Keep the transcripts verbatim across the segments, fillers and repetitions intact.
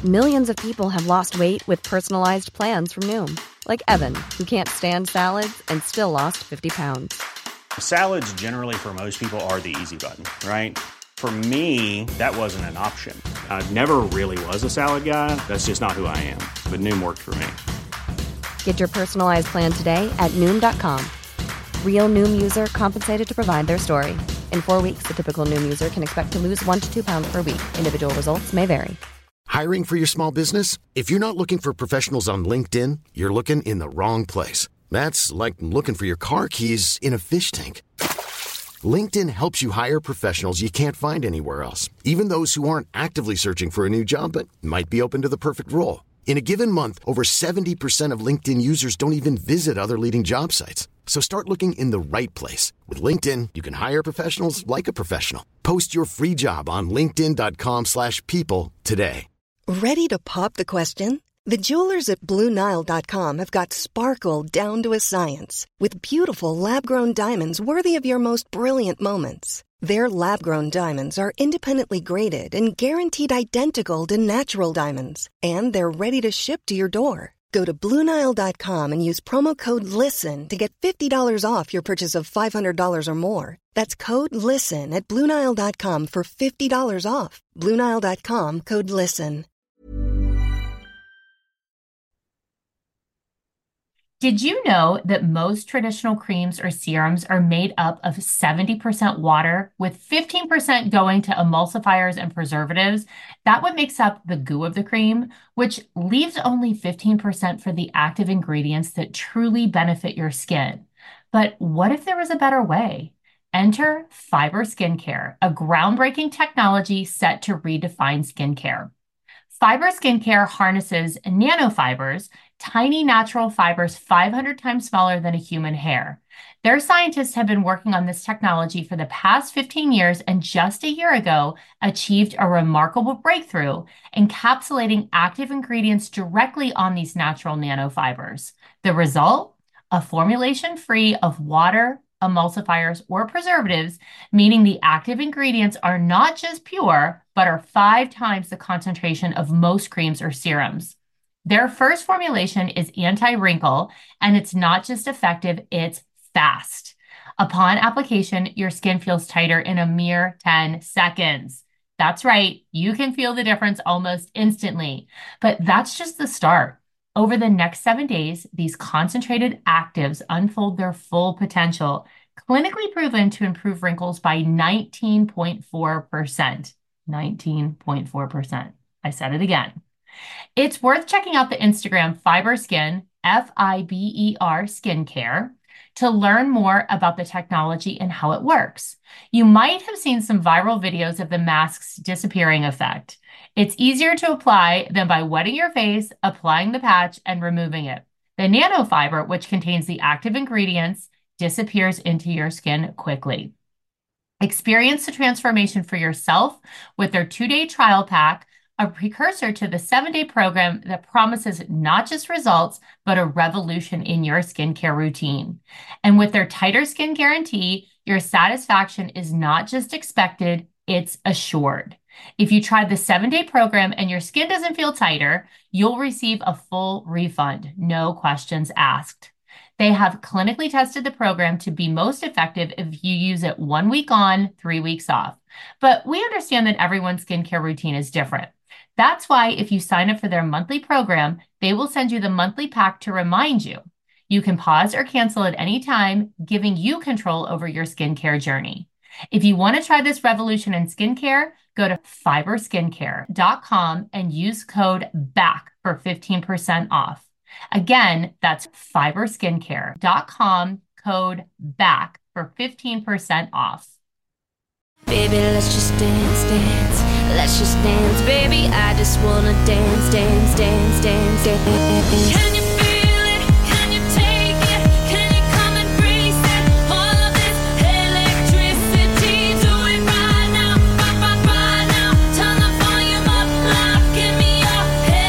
Millions of people have lost weight with personalized plans from Noom. Like Evan, who can't stand salads and still lost fifty pounds. Salads generally for most people are the easy button, right? For me, that wasn't an option. I never really was a salad guy. That's just not who I am. But Noom worked for me. Get your personalized plan today at Noom dot com. Real Noom user compensated to provide their story. In four weeks, the typical Noom user can expect to lose one to two pounds per week. Individual results may vary. Hiring for your small business? If you're not looking for professionals on LinkedIn, you're looking in the wrong place. That's like looking for your car keys in a fish tank. LinkedIn helps you hire professionals you can't find anywhere else, even those who aren't actively searching for a new job but might be open to the perfect role. In a given month, over seventy percent of LinkedIn users don't even visit other leading job sites. So start looking in the right place. With LinkedIn, you can hire professionals like a professional. Post your free job on linkedin dot com slash people today. Ready to pop the question? The jewelers at Blue Nile dot com have got sparkle down to a science with beautiful lab-grown diamonds worthy of your most brilliant moments. Their lab-grown diamonds are independently graded and guaranteed identical to natural diamonds, and they're ready to ship to your door. Go to Blue Nile dot com and use promo code LISTEN to get fifty dollars off your purchase of five hundred dollars or more. That's code LISTEN at Blue Nile dot com for fifty dollars off. Blue Nile dot com, code LISTEN. Did you know that most traditional creams or serums are made up of seventy percent water, with fifteen percent going to emulsifiers and preservatives? That's what makes up the goo of the cream, which leaves only fifteen percent for the active ingredients that truly benefit your skin. But what if there was a better way? Enter Fiber Skincare, a groundbreaking technology set to redefine skincare. Fiber Skincare harnesses nanofibers, tiny natural fibers five hundred times smaller than a human hair. Their scientists have been working on this technology for the past fifteen years and just a year ago achieved a remarkable breakthrough, encapsulating active ingredients directly on these natural nanofibers. The result? A formulation free of water, emulsifiers, or preservatives, meaning the active ingredients are not just pure, but are five times the concentration of most creams or serums. Their first formulation is anti-wrinkle, and it's not just effective, it's fast. Upon application, your skin feels tighter in a mere ten seconds. That's right, you can feel the difference almost instantly. But that's just the start. Over the next seven days, these concentrated actives unfold their full potential, clinically proven to improve wrinkles by nineteen point four percent. nineteen point four percent. I said it again. It's worth checking out the Instagram FiberSkin, F I B E R Skincare, to learn more about the technology and how it works. You might have seen some viral videos of the mask's disappearing effect. It's easier to apply than by wetting your face, applying the patch, and removing it. The nanofiber, which contains the active ingredients, disappears into your skin quickly. Experience the transformation for yourself with their two-day trial pack, a precursor to the seven-day program that promises not just results, but a revolution in your skincare routine. And with their tighter skin guarantee, your satisfaction is not just expected, it's assured. If you try the seven-day program and your skin doesn't feel tighter, you'll receive a full refund, no questions asked. They have clinically tested the program to be most effective if you use it one week on, three weeks off. But we understand that everyone's skincare routine is different. That's why if you sign up for their monthly program, they will send you the monthly pack to remind you. You can pause or cancel at any time, giving you control over your skincare journey. If you want to try this revolution in skincare, go to fiber skincare dot com and use code B A C K for fifteen percent off. Again, that's fiber skincare dot com, code B A C K for fifteen percent off. Baby, let's just dance, dance. Let's just dance, baby. I just wanna dance, dance, dance, dance, dance. Can you feel it? Can you take it? Can you come and breathe it? All of this electricity, do it right now, right, right, right now. Turn the volume up, loud, give me your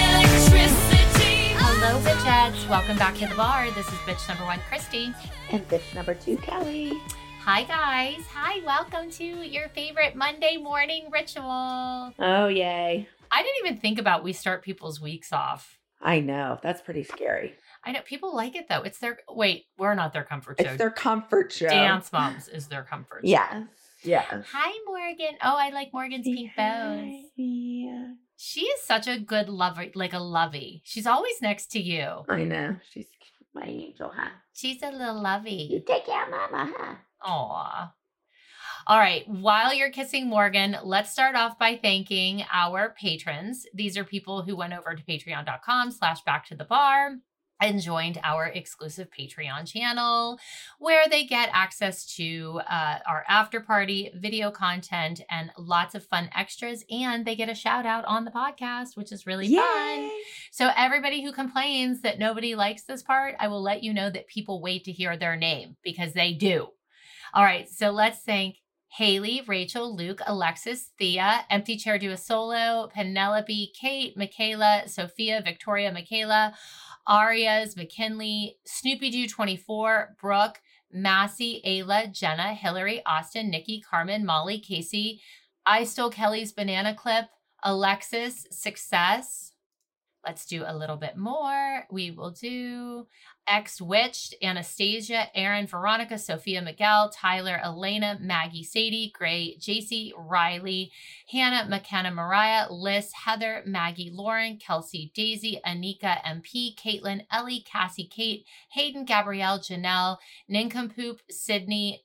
electricity. Hello, bitchettes. Welcome back to the bar. This is bitch number one, Christy. And bitch number two, Kelly. Hi, guys. Hi, welcome to your favorite Monday morning ritual. Oh, yay. I didn't even think about we start people's weeks off. I know. That's pretty scary. I know. People like it, though. It's their, wait, we're not their comfort show. It's their comfort show. Dance Moms is their comfort show. Yes. Yes. Hi, Morgan. Oh, I like Morgan's pink bows. Yeah. She is such a good lover, like a lovey. She's always next to you. I know. She's my angel, huh? She's a little lovey. You take care of mama, huh? Aw. All right. While you're kissing Morgan, let's start off by thanking our patrons. These are people who went over to patreon.com slash back to the bar and joined our exclusive Patreon channel, where they get access to uh, our after party video content and lots of fun extras. And they get a shout out on the podcast, which is really Yay. fun. So everybody who complains that nobody likes this part, I will let you know that people wait to hear their name because they do. All right. So let's thank Haley, Rachel, Luke, Alexis, Thea, Empty Chair Do a Solo, Penelope, Kate, Michaela, Sophia, Victoria, Michaela, Arias, McKinley, Snoopy Doo twenty-four, Brooke, Massey, Ayla, Jenna, Hillary, Austin, Nikki, Carmen, Molly, Casey, I Stole Kelly's Banana Clip, Alexis, Success. Let's do a little bit more. We will do Ex-Witched, Anastasia, Aaron, Veronica, Sophia, Miguel, Tyler, Elena, Maggie, Sadie, Gray, J C, Riley, Hannah, McKenna, Mariah, Liz, Heather, Maggie, Lauren, Kelsey, Daisy, Anika, M P, Caitlin, Ellie, Cassie, Kate, Hayden, Gabrielle, Janelle, Nincompoop, Sydney,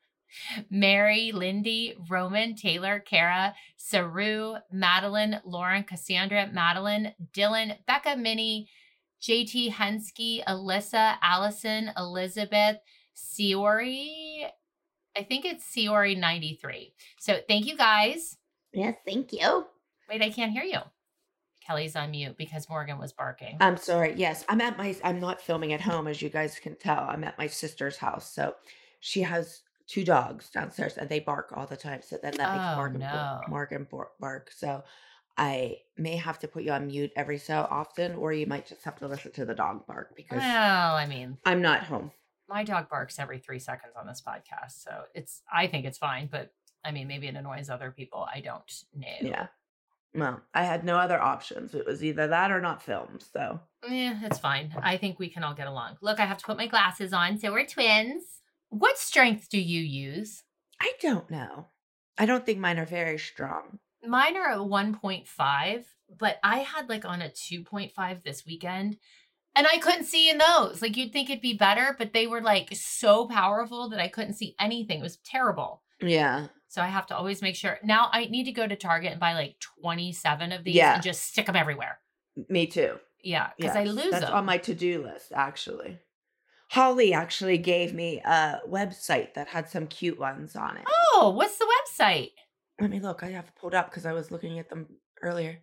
Mary, Lindy, Roman, Taylor, Kara, Saru, Madeline, Lauren, Cassandra, Madeline, Dylan, Becca, Minnie, J T Hensky, Alyssa, Allison, Elizabeth, Siori. I think it's Siori ninety-three. So thank you guys. Yes, thank you. Wait, I can't hear you. Kelly's on mute because Morgan was barking. I'm sorry. Yes, I'm at my, I'm not filming at home, as you guys can tell. I'm at my sister's house. So she has two dogs downstairs and they bark all the time. So then that makes Oh, Morgan, no. Morgan bark. So I may have to put you on mute every so often, or you might just have to listen to the dog bark because Well, I mean, I'm not home. my dog barks every three seconds on this podcast. So it's, I think it's fine, but I mean, maybe it annoys other people. I don't know. Yeah. Well, I had no other options. It was either that or not filmed. So Yeah, it's fine. I think we can all get along. Look, I have to put my glasses on. So we're twins. What strength do you use? I don't know. I don't think mine are very strong. Mine are a one point five, but I had like on a two point five this weekend and I couldn't see in those. Like you'd think it'd be better, but they were like so powerful that I couldn't see anything. It was terrible. Yeah. So I have to always make sure. Now I need to go to Target and buy like twenty-seven of these Yeah. and just stick them everywhere. Me too. Yeah, because Yes, I lose That's them. on my to-do list, actually. Holly actually gave me a website that had some cute ones on it. Oh, what's the website? Let me look. I have it pulled up because I was looking at them earlier.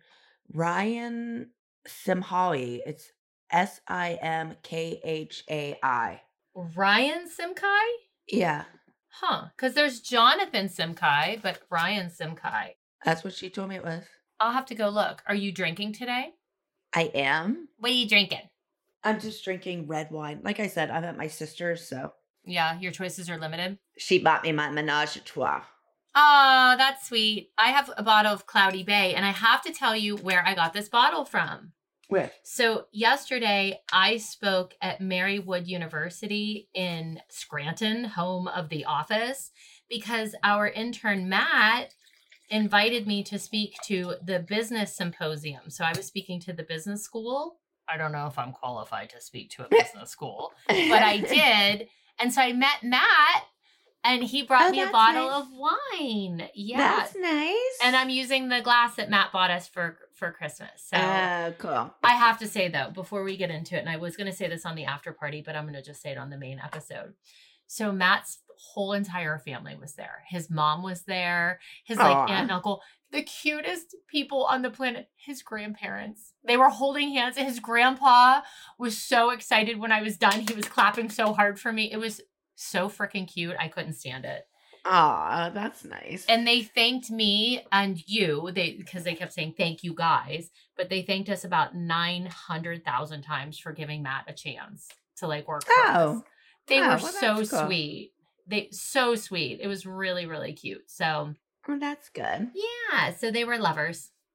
Ryan Simhai. It's S I M K H A I. Ryan Simkai? Yeah, Huh. Because there's Jonathan Simkai, but Ryan Simkai. that's what she told me it was. I'll have to go look. Are you drinking today? I am. What are you drinking? I'm just drinking red wine. Like I said, I'm at my sister's, so Yeah, your choices are limited. she bought me my menage a trois. Oh, that's sweet. I have a bottle of Cloudy Bay, and I have to tell you where I got this bottle from. Where? So yesterday, I spoke at Marywood University in Scranton, home of The Office, because our intern, Matt, invited me to speak to the business symposium. So I was speaking to the business school. I don't know if I'm qualified to speak to a business school, but I did. And so I met Matt, and he brought Oh, me a that's bottle nice. of wine. Yeah. That's nice. And I'm using the glass that Matt bought us for for Christmas. So Uh, cool. I have to say though, before we get into it, and I was going to say this on the after party, but I'm going to just say it on the main episode. So Matt's whole entire family was there. His mom was there. His like Aw. aunt and uncle, the cutest people on the planet. His grandparents, they were holding hands. And his grandpa was so excited when I was done. He was clapping so hard for me. It was so freaking cute. I couldn't stand it. Aw, that's nice. And they thanked me and you, they because they kept saying thank you guys, but they thanked us about nine hundred thousand times for giving Matt a chance to like work for us. Oh. They Oh, were well, so that's cool. sweet. They so sweet. It was really, really cute. So Oh, that's good. yeah, so they were lovers.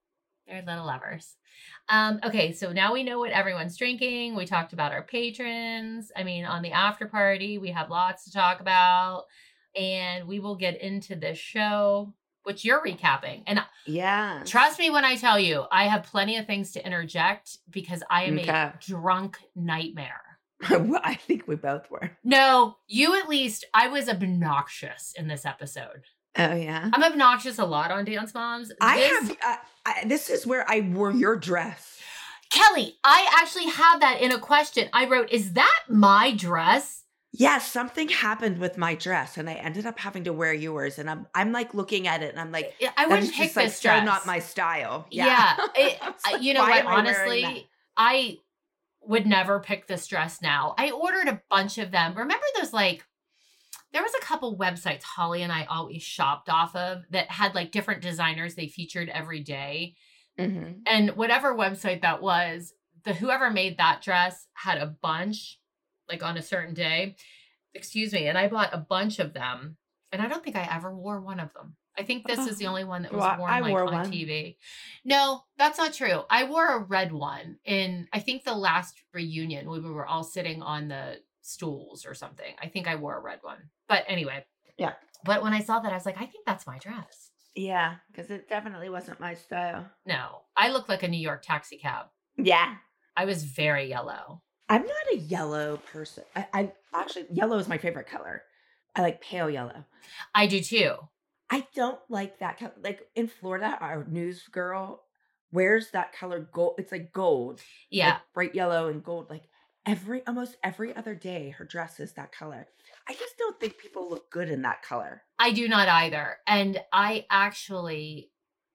They're little lovers. Um, okay, so now we know what everyone's drinking. We talked about our patrons. I mean, on the after party, we have lots to talk about. And we will get into this show, which you're recapping. And yeah, trust me when I tell you, I have plenty of things to interject because I am Okay. a drunk nightmare. Well, I think we both were. No, you at least, I was obnoxious in this episode. Oh, yeah? I'm obnoxious a lot on Dance Moms. I This- have, uh, I, this is where I wore your dress. Kelly, I actually have that in a question. I wrote, is that my dress? Yes, something happened with my dress, and I ended up having to wear yours. And I'm, I'm like looking at it, and I'm like, I that wouldn't is pick just like this so dress. not my style. Yeah. It- I was I- like, you know why what? am I wearing that? Honestly, I would never pick this dress now. I ordered a bunch of them. Remember those like, there was a couple websites Holly and I always shopped off of that had like different designers they featured every day. Mhm. And whatever website that was, the whoever made that dress had a bunch like on a certain day. Excuse me. And I bought a bunch of them. And I don't think I ever wore one of them. I think this is the only one that was Well, worn I like wore on one. T V. No, that's not true. I wore a red one in, I think the last reunion when we were all sitting on the stools or something. I think I wore a red one. But anyway. Yeah. But when I saw that, I was like, I think that's my dress. Yeah, because it definitely wasn't my style. No, I look like a New York taxi cab. Yeah. I was very yellow. I'm not a yellow person. I, I actually, yellow is my favorite color. I like pale yellow. I do too. I don't like that color. Like in Florida, our news girl wears that color gold. It's like gold. Yeah. Like bright yellow and gold. Like every, almost every other day, her dress is that color. I just don't think people look good in that color. I do not either. And I actually,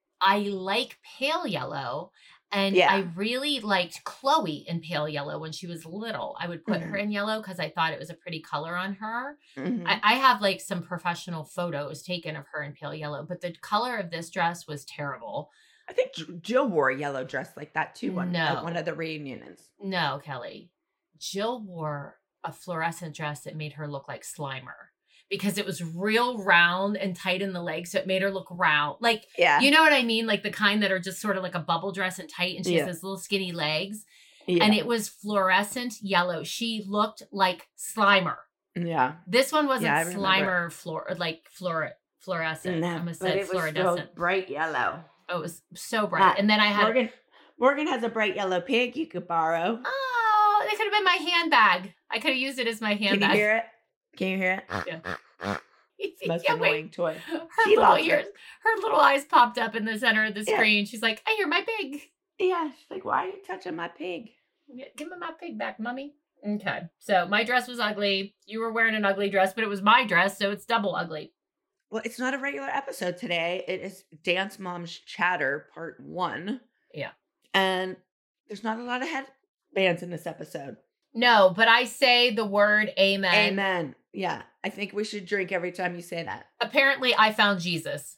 I like pale yellow. And Yeah. I really liked Chloe in pale yellow when she was little. I would put Mhm. her in yellow because I thought it was a pretty color on her. Mhm. I, I have like some professional photos taken of her in pale yellow, but the color of this dress was terrible. I think J- Jill wore a yellow dress like that too one, No. at one of the reunions. No, Kelly. Jill wore a fluorescent dress that made her look like Slimer because it was real round and tight in the legs. So it made her look round. Like, Yeah. you know what I mean? Like the kind that are just sort of like a bubble dress and tight. And she Yeah. has those little skinny legs. yeah. And it was fluorescent yellow. She looked like Slimer. yeah. This one wasn't Yeah, I remember. Slimer fluor like fluor fluorescent. I almost said fluorescent. bright yellow. Oh, it was so bright. Ah, and then I had Morgan, Morgan has a bright yellow pig you could borrow. oh, it could have been my handbag. I could have used it as my Can you handbag. hear it? Can you hear it? Yeah. It's the most Yeah, wait. annoying toy. Her She little loves ears, it. her little eyes popped up in the center of the Yeah. screen. She's like, "I hear my pig. Yeah, she's like, why are you touching my pig? Yeah, give me my pig back, mommy." Okay, so my dress was ugly. You were wearing an ugly dress, but it was my dress, so it's double ugly. Well, it's not a regular episode today. It is Dance Moms Chatter Part One. Yeah. And there's not a lot of headbands in this episode. No, but I say the word amen. Amen. Yeah. I think we should drink every time you say that. Apparently, I found Jesus.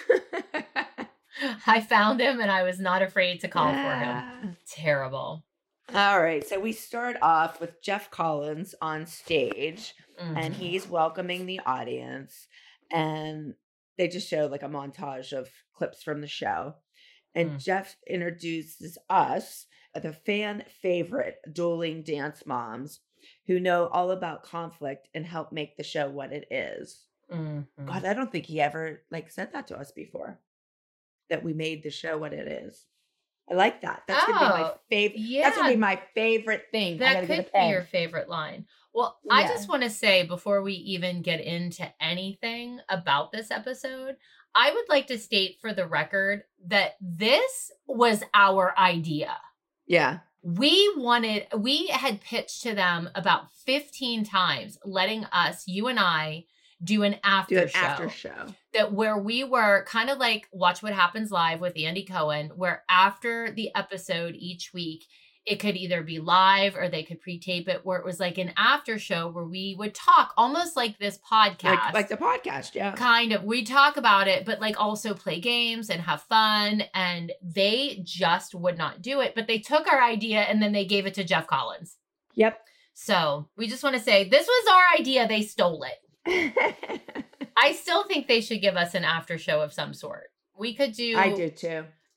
I found him, and I was not afraid to call for him. Terrible. All right. So we start off with Jeff Collins on stage, Mhm. and he's welcoming the audience. And they just show like a montage of clips from the show. And Mm. Jeff introduces us, the fan favorite dueling dance moms who know all about conflict and help make the show what it is. Mhm. God, I don't think he ever like said that to us before. That we made the show what it is. I like that. That's gonna be my Oh, favorite. yeah. That's gonna be my favorite thing. I That gotta get a could be pen. your favorite line. Well, I Yeah. just want to say before we even get into anything about this episode, I would like to state for the record that this was our idea. Yeah. We wanted, we had pitched to them about fifteen times, letting us, you and I, do an after Do an show. after show. That where we were kind of like Watch What Happens Live with Andy Cohen, where after the episode each week, it could either be live or they could pre-tape it, where it was like an after show where we would talk almost like this podcast. Like, like the podcast, yeah. Kind of. We talk about it, but like also play games and have fun. And they just would not do it. But they took our idea and then they gave it to Jeff Collins. Yep. So we just want to say this was our idea. They stole it. I still think they should give us an after show of some sort. We could do I do too.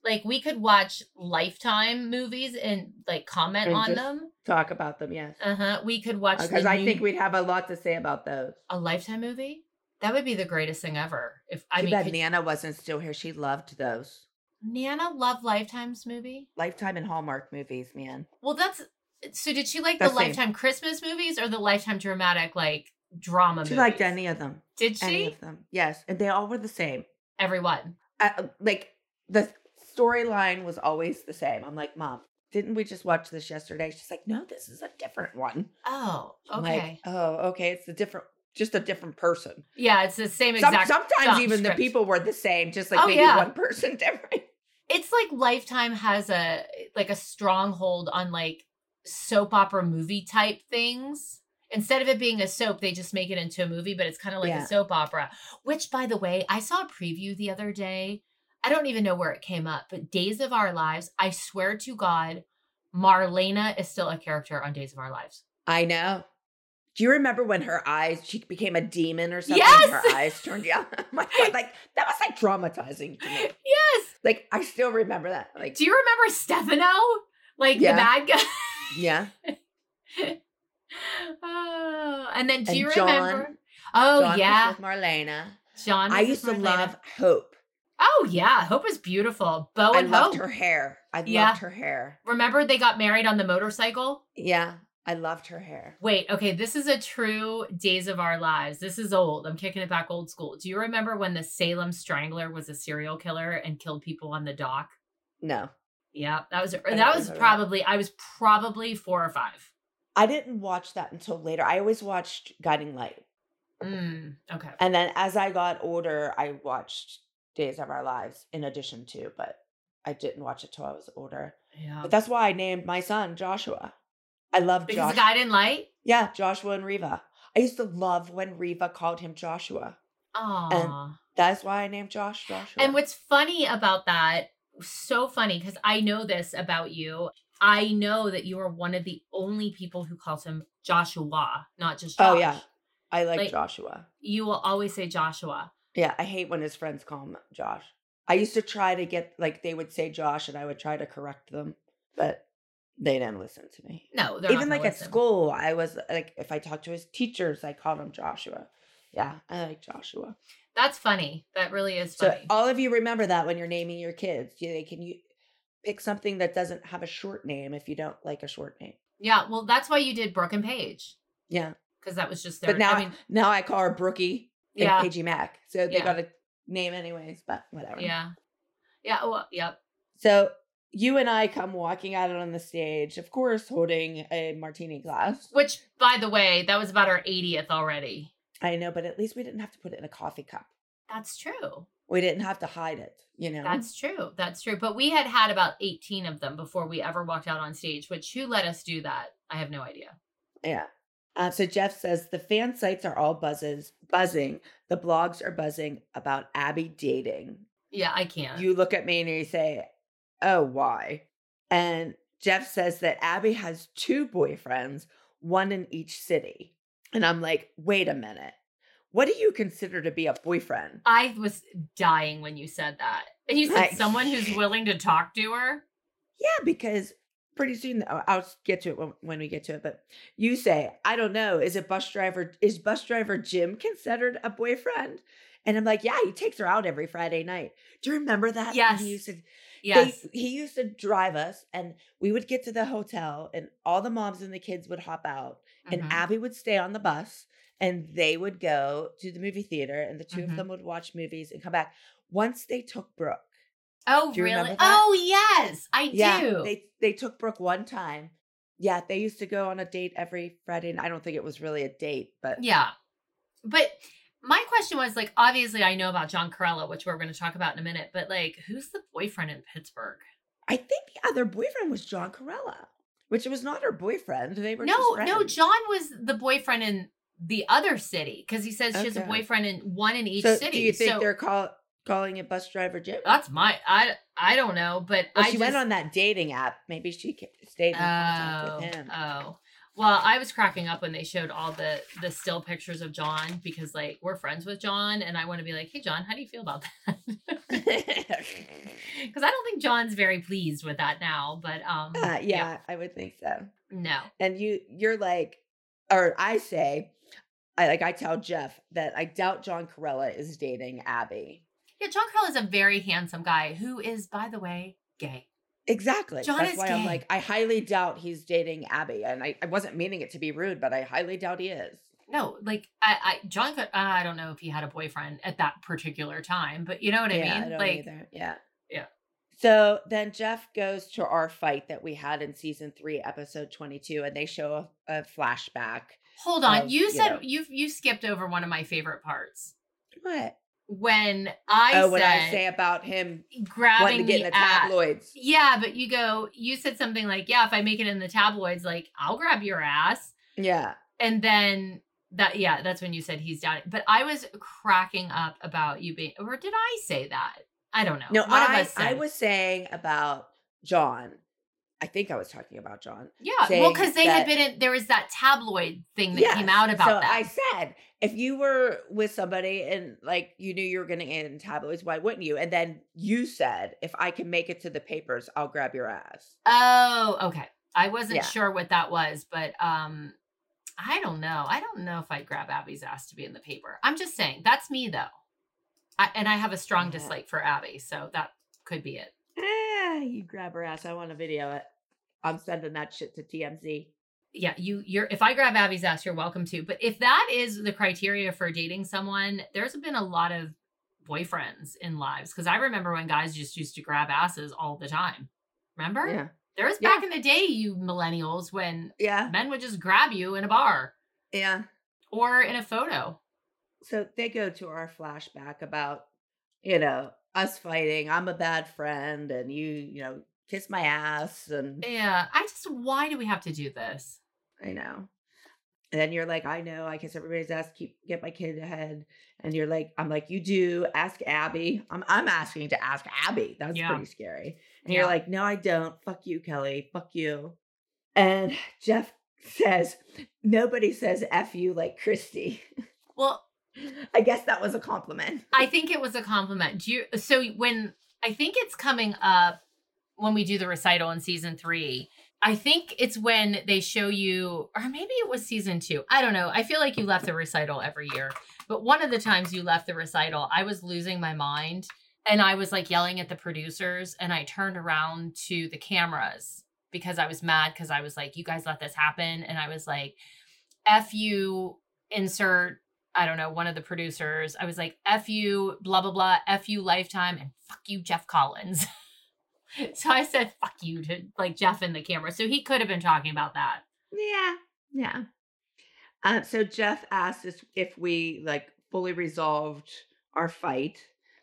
Like, we could watch Lifetime movies and, like, comment And on just them. talk about them, yes. Uh-huh. We could watch Because the I new- think we'd have a lot to say about those. a Lifetime movie. That would be the greatest thing ever. If I Too mean, bad could- Nana wasn't still here. She loved those. Nana loved Lifetime's movie. Lifetime and Hallmark movies, man. Well, that's so. Did she like That's the same. Lifetime Christmas movies or the Lifetime dramatic like drama She movies? liked any of them. Did she? Any of them. Yes. And they all were the same. Everyone. Uh, like, the storyline was always the same. I'm like, Mom, didn't we just watch this yesterday? She's like, no, this is a different one. Oh, I'm okay. like, oh, okay. It's a different, just a different person. Yeah, it's the same Some, exact. sometimes um, even script. the people were the same, just like Oh, maybe yeah. one person different. It's like Lifetime has a like a stronghold on like soap opera movie type things. Instead of it being a soap, they just make it into a movie, but it's kind of like Yeah. a soap opera. Which, by the way, I saw a preview the other day. I don't even know where it came up, but Days of Our Lives, I swear to God, Marlena is still a character on Days of Our Lives. I know. Do you remember when her eyes, she became a demon or something? Yes! Her eyes turned yellow. My God, like, that was like traumatizing to me. Yes. Like, I still remember that. Like, Do you remember Stefano? Like Yeah. the bad guy? yeah. Oh, and then do And you John- remember? Oh, John was yeah. with Marlena. John. I was used to with Marlena. love Hope. Oh, yeah. Hope is beautiful. Bo I and loved Hope. her hair. I Yeah. loved her hair. Remember they got married on the motorcycle? Yeah. I loved her hair. Wait, okay, this is a true Days of Our Lives. This is old. I'm kicking it back old school. Do you remember when the Salem Strangler was a serial killer and killed people on the dock? No. Yeah, that was don't that was remember that. probably I was probably four or five. I didn't watch that until later. I always watched Guiding Light. Mm, okay. And then as I got older, I watched Days of Our Lives in addition to, but I didn't watch it till I was older. Yeah. But that's why I named my son Joshua. I love Because Josh. the guy didn't light? Yeah, Joshua and Reva. I used to love when Reva called him Joshua. Aw. That's why I named Josh Joshua. And what's funny about that, so funny, because I know this about you. I know that you are one of the only people who calls him Joshua, not just Josh. Oh, yeah. I like, Like- Joshua. You will always say Joshua. Yeah, I hate when his friends call him Josh. I used to try to get, like, they would say Josh and I would try to correct them, but they didn't listen to me. No, they're Even not like gonna at listen. school, I was like, if I talked to his teachers, I called him Joshua. Yeah, I like Joshua. That's funny. That really is So funny. all of you remember that when you're naming your kids. You, they can you pick something that doesn't have a short name if you don't like a short name. Yeah, well, that's why you did Brooke and Paige, Yeah. because that was just their. But now, I mean, now I call her Brookie and Yeah. Paigey Mac. So they Yeah. got a name anyways, but whatever. yeah, yeah, well, yep. So you and I come walking out on the stage, of course, holding a martini glass. Which, by the way, that was about our eightieth already. I know, but at least we didn't have to put it in a coffee cup. That's true. We didn't have to hide it, you know? That's true. That's true. But we had had about eighteen of them before we ever walked out on stage, which who let us do that? I have no idea. Yeah. Uh, so Jeff says the fan sites are all buzzes, buzzing. The blogs are buzzing about Abby dating. Yeah, I can't. You look at me and you say, oh, why? And Jeff says that Abby has two boyfriends, one in each city. And I'm like, wait a minute. What do you consider to be a boyfriend? I was dying when you said that. And you said Like- someone who's willing to talk to her? Yeah, because pretty soon I'll I'll get to it when, when we get to it. But you say, I don't know. Is it bus driver? Is bus driver Jim considered a boyfriend? And I'm like, yeah, he takes her out every Friday night. Do you remember that? Yes. He used to, Yes. they, he used to drive us, and we would get to the hotel, and all the moms and the kids would hop out, and Mhm. Abby would stay on the bus, and they would go to the movie theater, and the 2 Mhm. of them would watch movies and come back. Once they took Brooke. Oh, Do you really? remember that? Oh, yes, I Yeah, do. they they took Brooke one time. Yeah, they used to go on a date every Friday. And I don't think it was really a date, but Yeah. But my question was like, obviously I know about John Corella, which we're going to talk about in a minute, but like, who's the boyfriend in Pittsburgh? I think the other boyfriend was John Corella, which was not her boyfriend. They were No, just no, friends. John was the boyfriend in the other city because he says she has a Okay. boyfriend in one in each So city. do you think so they're call, calling it bus driver Jim? that's my, I, I don't know, but Well, I she just, went on that dating app. Maybe she ca- stayed in contact oh, with him. oh, Well, I was cracking up when they showed all the the still pictures of John because like we're friends with John and I want to be like, hey John, how do you feel about that? Because I don't think John's very pleased with that now. But um, Uh, yeah, yeah, I would think so. no. And you, you're like, or I say, I like I tell Jeff that I doubt John Corella is dating Abby. Yeah, John Carl is a very handsome guy who is, by the way, gay. Exactly. John That's is why I'm gay. like, I highly doubt he's dating Abby. And I, I wasn't meaning it to be rude, but I highly doubt he is. No, like I, I John, could, I don't know if he had a boyfriend at that particular time, but you know what I yeah, mean? I don't like, either. Yeah. yeah. So then Jeff goes to our fight that we had in season three, episode twenty-two, and they show a, a flashback. Hold on, of, you you said know- you you skipped over one of my favorite parts What? when I oh, said what I say about him grabbing wanting to get in the the ass. tabloids. Yeah, but you go, you said something like, yeah, if I make it in the tabloids, like I'll grab your ass, Yeah. and then. That yeah, that's when you said he's down. But I was cracking up about you being, or did I say that? I don't know. No, One of I, us said- I was saying about John. I think I was talking about John. Yeah, well, saying because they that- had been in, there was that tabloid thing that Yes. came out about so that. I said, if you were with somebody and like you knew you were going to get in tabloids, why wouldn't you? And then you said, if I can make it to the papers, I'll grab your ass. Oh, okay. I wasn't Yeah. sure what that was, but um, I don't know. I don't know if I'd grab Abby's ass to be in the paper. I'm just saying, that's me though. I, and I have a strong Yeah. dislike for Abby, so that could be it. Ah, you grab her ass. I want to video it. I'm sending that shit to T M Z. Yeah, you you're if I grab Abby's ass, you're welcome to. But if that is the criteria for dating someone, there's been a lot of boyfriends in lives. Because I remember when guys just used to grab asses all the time. Remember? Yeah. There was Yeah. back in the day, you millennials, when Yeah. men would just grab you in a bar Yeah. or in a photo. So they go to our flashback about, you know, us fighting. I'm a bad friend and you, you know, kiss my ass. And Yeah, I just, why do we have to do this? I know. And then you're like, I know, I kiss everybody's ass, keep get my kid ahead. And you're like, I'm like, you do, ask Abby. I'm I'm asking to ask Abby. That's Yeah. pretty scary. And Yeah. you're like, no, I don't. Fuck you, Kelly. Fuck you. And Jeff says, nobody says F you like Christy. Well, I guess that was a compliment. I think it was a compliment. Do you, so when, I think it's coming up when we do the recital in season three, I think it's when they show you, or maybe it was season two. I don't know. I feel like you left the recital every year. But one of the times you left the recital, I was losing my mind. And I was like yelling at the producers. And I turned around to the cameras because I was mad because I was like, you guys let this happen. And I was like, F you, insert, I don't know, one of the producers. I was like, F you, blah, blah, blah, F you Lifetime, and fuck you, Jeff Collins. So I said, fuck you to like Jeff in the camera. So he could have been talking about that. Yeah. Yeah. Uh, so Jeff asked us if we like fully resolved our fight.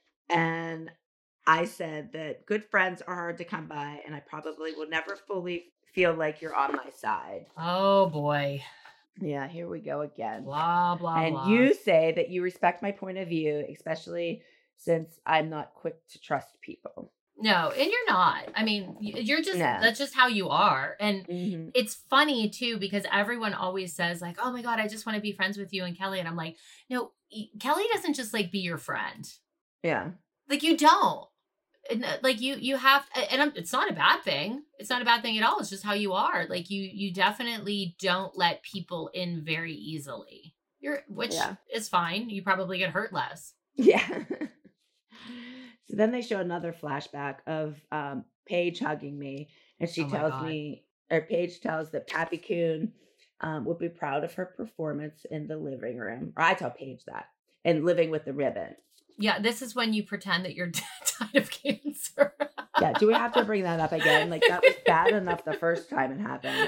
And I said that good friends are hard to come by. And I probably will never fully feel like you're on my side. Oh boy. Yeah, here we go again. Blah, blah, and blah. you say that you respect my point of view, especially since I'm not quick to trust people. No, and you're not. I mean, y- you're just, No. that's just how you are. And Mm-hmm. it's funny too, because everyone always says like, oh my God, I just want to be friends with you and Kelly. And I'm like, no, y- Kelly doesn't just like be your friend. Yeah. Like you don't. And, uh, like you, you have, and I'm, it's not a bad thing. It's not a bad thing at all. It's just how you are. Like you, you definitely don't let people in very easily. You're, which Yeah. is fine. You probably get hurt less. Yeah. So then they show another flashback of um, Paige hugging me. And she Oh my tells God. me, or Paige tells that Pappy Coon um, would be proud of her performance in the living room. Or I tell Paige that. And living with the ribbon. Yeah. This is when you pretend that you're died of cancer. Yeah. Do we have to bring that up again? Like that was bad enough the first time it happened.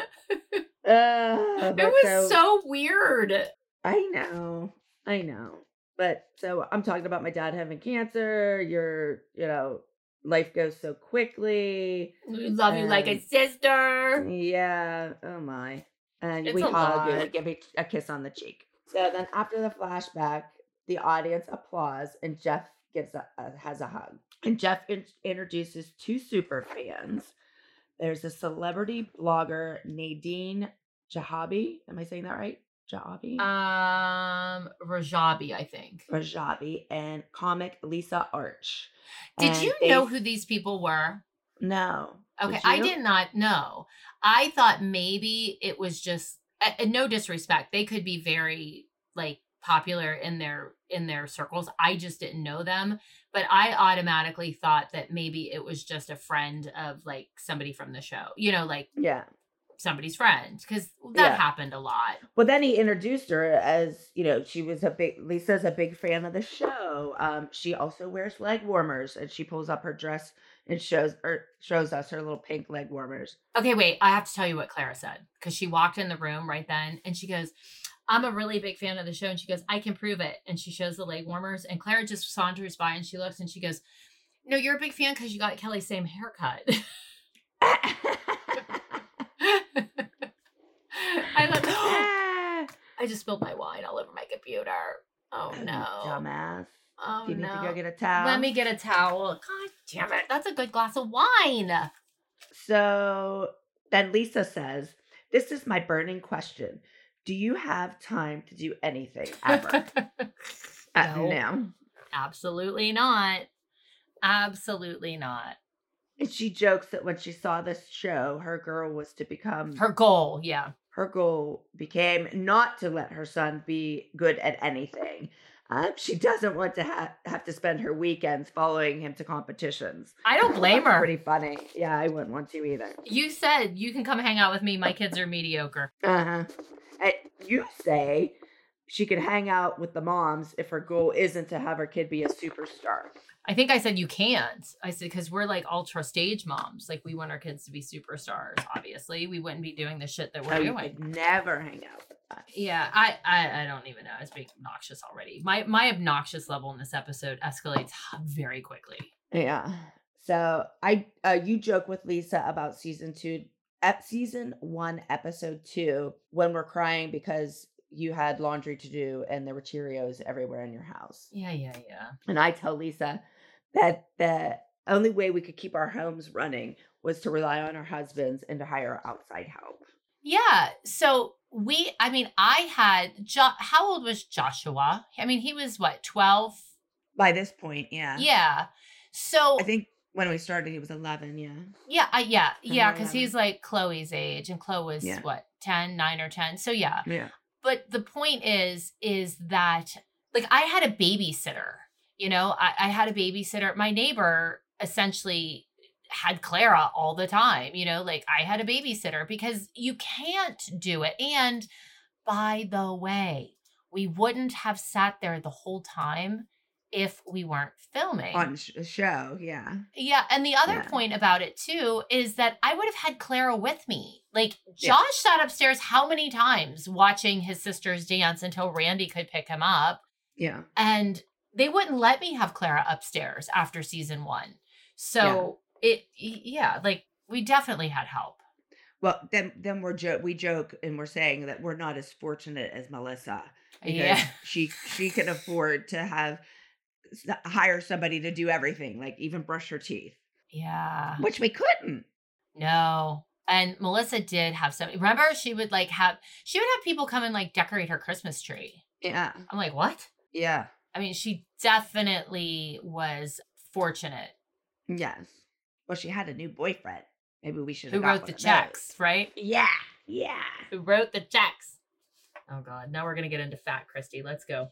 Uh, It but was so weird. I know. I know. But so I'm talking about my dad having cancer. Your, you know, life goes so quickly. We love you like a And- sister. Yeah. Oh my. And It's we a hug and lot. give each a kiss on the cheek. So then after the flashback, the audience applauds and Jeff gives a, a has a hug. And Jeff in, introduces two super fans. There's a celebrity blogger, Nadine Jahabi. Am I saying that right? Jahabi? Um, Rajabi, I think. Rajabi and comic Lisa Arch. Did And you they- know who these people were? No. Okay, Did I you? did not know. I thought maybe it was just, and no disrespect, they could be very like popular in their in their circles. I just didn't know them, but I automatically thought that maybe it was just a friend of like somebody from the show. You know, like Yeah. somebody's friend, because that Yeah. happened a lot. Well, then he introduced her as, you know, she was a big, Lisa's a big fan of the show. Um, she also wears leg warmers, and she pulls up her dress and shows or shows us her little pink leg warmers. Okay, wait, I have to tell you what Clara said, because she walked in the room right then and she goes, I'm a really big fan of the show. And she goes, I can prove it. And she shows the leg warmers, and Clara just saunters by and she looks and she goes, no, you're a big fan because you got Kelly's same haircut. I thought, I just spilled my wine all over my computer. Oh no. Dumbass. Oh Do you need no. to go get a towel? Let me get a towel. God damn it. That's a good glass of wine. So then Lisa says, this is my burning question. Do you have time to do anything ever? uh, No. no. Absolutely not. Absolutely not. And she jokes that when she saw this show, her girl was to become Her goal, yeah. her goal became not to let her son be good at anything. Um, she doesn't want to ha- have to spend her weekends following him to competitions. I don't blame That's her. Pretty funny. Yeah, I wouldn't want to either. You said you can come hang out with me. My kids are mediocre. Uh-huh. And you say she could hang out with the moms if her goal isn't to have her kid be a superstar. I think I said you can't. I said, because we're like ultra stage moms. Like, we want our kids to be superstars, obviously. We wouldn't be doing the shit that we're Oh, you doing. could never hang out with us. Yeah, I, I I don't even know. It's being obnoxious already. My my obnoxious level in this episode escalates very quickly. Yeah. So I, uh, you joke with Lisa about season two, at season one, episode two, when we're crying because you had laundry to do and there were Cheerios everywhere in your house. Yeah, yeah, yeah. And I tell Lisa that the only way we could keep our homes running was to rely on our husbands and to hire outside help. Yeah. So we, I mean, I had, jo- how old was Joshua? I mean, he was what, twelve? By this point, yeah. Yeah. So I think when we started, he was eleven, yeah. yeah, I, yeah, yeah. or Cause he's like Chloe's age, and Chloe was Yeah. what, ten, nine or ten. So yeah. Yeah. But the point is, is that like I had a babysitter, you know, I, I had a babysitter. My neighbor essentially had Clara all the time, you know, like I had a babysitter because you can't do it. And by the way, we wouldn't have sat there the whole time if we weren't filming. On sh- a show, yeah. Yeah. And the other Yeah. point about it too is that I would have had Clara with me. Like Yeah. Josh sat upstairs how many times watching his sisters dance until Randy could pick him up. Yeah. And they wouldn't let me have Clara upstairs after season one. So it, yeah, like we definitely had help. Well, then then we're jo- we joke and we're saying that we're not as fortunate as Melissa because Yeah. she she can afford to have s- hire somebody to do everything, like even brush her teeth, Yeah. which we couldn't. No. And Melissa did have some, remember she would like have, she would have people come and like decorate her Christmas tree. Yeah. I'm like, what? Yeah. I mean, she definitely was fortunate. Yes. Well, she had a new boyfriend. Maybe we should Who have got wrote one the of checks, right? those. Yeah. Yeah. Who wrote the checks. Oh God, now we're going to get into fat Christy. Let's go.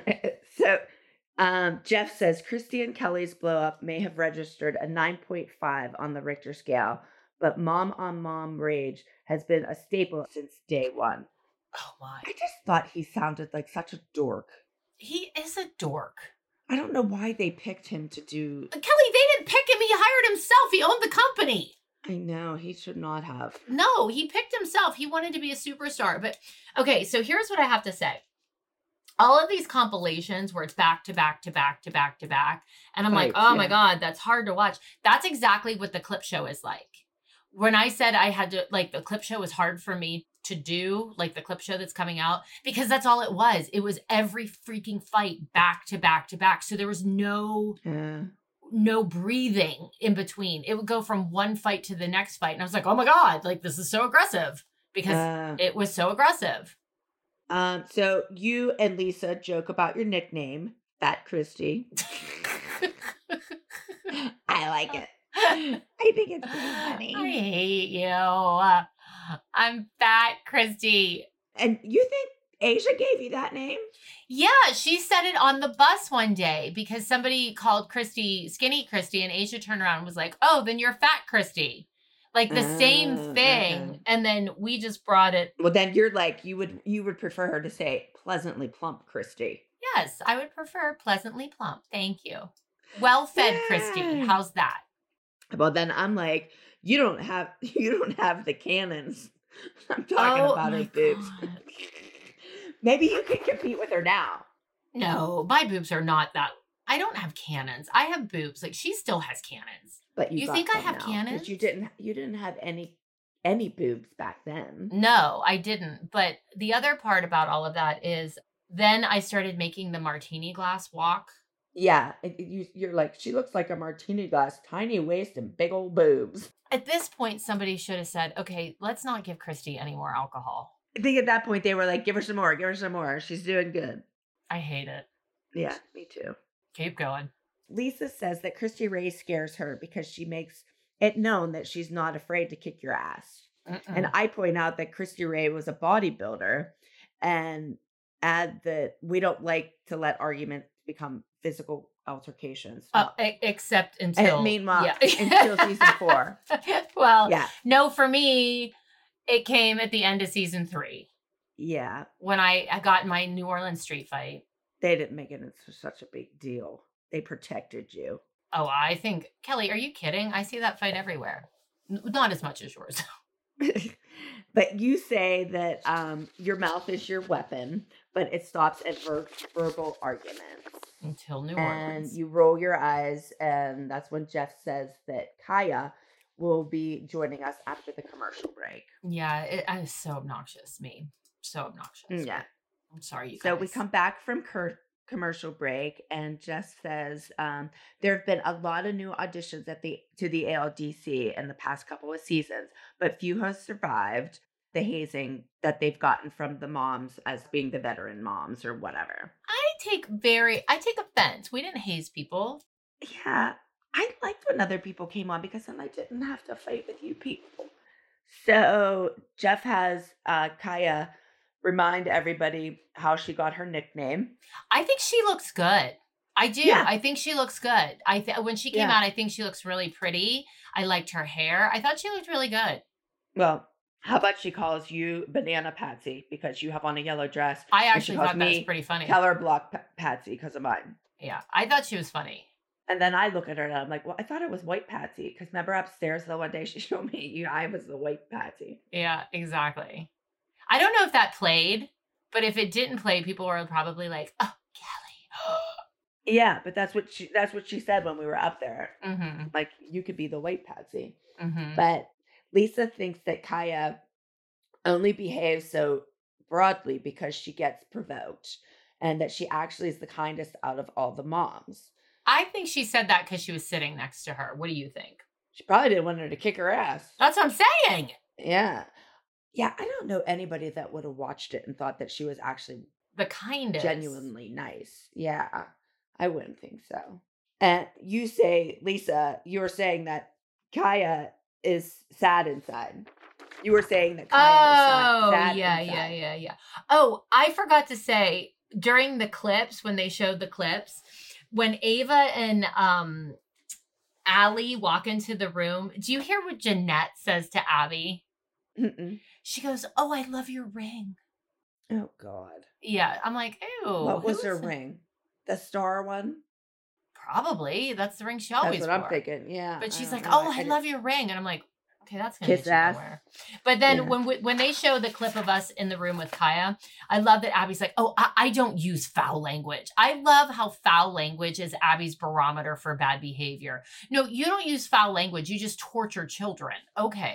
So um, Jeff says Christy and Kelly's blow up may have registered a nine point five on the Richter scale, but mom on mom rage has been a staple since day one. Oh my. I just thought he sounded like such a dork. He is a dork. I don't know why they picked him to do. Kelly, they didn't pick him. He hired himself. He owned the company. I know, he should not have. No, he picked himself. He wanted to be a superstar. But okay, so here's what I have to say. All of these compilations where it's back to back to back to back to back. And I'm like, Right, oh my yeah. God, that's hard to watch. That's exactly what the clip show is like. When I said I had to, like, the clip show was hard for me to do, like the clip show that's coming out, because that's all it was. It was every freaking fight back to back to back. So there was no, Yeah. no breathing in between. It would go from one fight to the next fight. And I was like, oh my God, like, this is so aggressive. because Uh, it was so aggressive. um, so you and Lisa joke about your nickname, Fat Christy. I like it. I think it's pretty funny. I hate you. Uh, I'm Fat Christy. And you think Asia gave you that name? Yeah, she said it on the bus one day because somebody called Christy Skinny Christy, and Asia turned around and was like, "Oh, then you're Fat Christy." Like the Oh, same thing. okay. And then we just brought it. Well, then you're like you would you would prefer her to say pleasantly plump Christy. Yes, I would prefer pleasantly plump. Thank you. Well-fed Christy. Yeah. How's that? Well, then I'm like, you don't have you don't have the cannons. I'm talking Oh about her my boobs. God. Maybe you could compete with her now. No, my boobs are not that. I don't have cannons. I have boobs. Like she still has cannons. But you, You got think I some have now, 'cause cannons? You didn't you didn't have any any boobs back then. No, I didn't. But the other part about all of that is then I started making the martini glass walk. Yeah, it- it- you, you're like, she looks like a martini glass, tiny waist and big old boobs. At this point, somebody should have said, okay, let's not give Christy any more alcohol. I think at that point they were like, give her some more, give her some more. She's doing good. I hate it. Yeah, me too. Keep going. Lisa says that Christy Ray scares her because she makes it known that she's not afraid to kick your ass. Mm-mm. And I point out that Christy Ray was a bodybuilder and add that we don't like to let arguments become physical altercations. Uh, e- except until and meanwhile, yeah. until season four. Well, Yeah. no, for me, it came at the end of season three Yeah. when I, I got in my New Orleans street fight. They didn't make it into such a big deal. They protected you. Oh, I think, Kelly, are you kidding? I see that fight everywhere. N- Not as much as yours. But you say that um, your mouth is your weapon, but it stops at ver- verbal arguments. Until New And Orleans. you roll your eyes, and that's when Jeff says that Kaya will be joining us after the commercial break. Yeah, it, it was so obnoxious, me. So obnoxious. Yeah. I'm sorry, you guys. So we come back from cur- commercial break, and Jess says um, there have been a lot of new auditions at the to the A L D C in the past couple of seasons, but few have survived the hazing that they've gotten from the moms as being the veteran moms or whatever. I take very, I take offense. We didn't haze people. Yeah, I liked when other people came on because then I didn't have to fight with you people. So Jeff has uh, Kaya remind everybody how she got her nickname. I think she looks good. I do. Yeah. I think she looks good. I th- when she came Yeah. out, I think she looks really pretty. I liked her hair. I thought she looked really good. Well, how about she calls you Banana Patsy because you have on a yellow dress? I and actually she calls thought that was me pretty funny. Color Block P- Patsy because of mine. Yeah, I thought she was funny. And then I look at her and I'm like, well, I thought it was White Patsy because remember upstairs the one day she showed me you, I was the White Patsy. Yeah, exactly. I don't know if that played, but if it didn't play, people were probably like, "Oh, Kelly." Yeah, but that's what she that's what she said when we were up there. mm-hmm. Like you could be the White Patsy. Mm-hmm. But Lisa thinks that Kaya only behaves so broadly because she gets provoked and that she actually is the kindest out of all the moms. I think she said that because she was sitting next to her. What do you think? She probably didn't want her to kick her ass. That's what I'm saying. Yeah. Yeah, I don't know anybody that would have watched it and thought that she was actually The kindest. genuinely nice. Yeah, I wouldn't think so. And you say, Lisa, you're saying that Kaya is sad inside. You were saying that Kaya Oh, is sad, sad yeah, inside. yeah, yeah, yeah. Oh, I forgot to say during the clips, when they showed the clips, when Ava and um Allie walk into the room, do you hear what Jeanette says to Abby? Mm-mm. She goes, "Oh, I love your ring." Oh, God. Yeah, I'm like, ew. What was who her is that? ring? The star one? Probably. That's the ring she always That's what wore. I'm thinking. Yeah. But I she's don't like, know. "Oh, I, didn't- love your ring," and I'm like, "Okay, that's gonna Kiss get you ass. nowhere." But then Yeah. when we, when they show the clip of us in the room with Kaya, I love that Abby's like, "Oh, I, I don't use foul language." I love how foul language is Abby's barometer for bad behavior. No, you don't use foul language. You just torture children. Okay,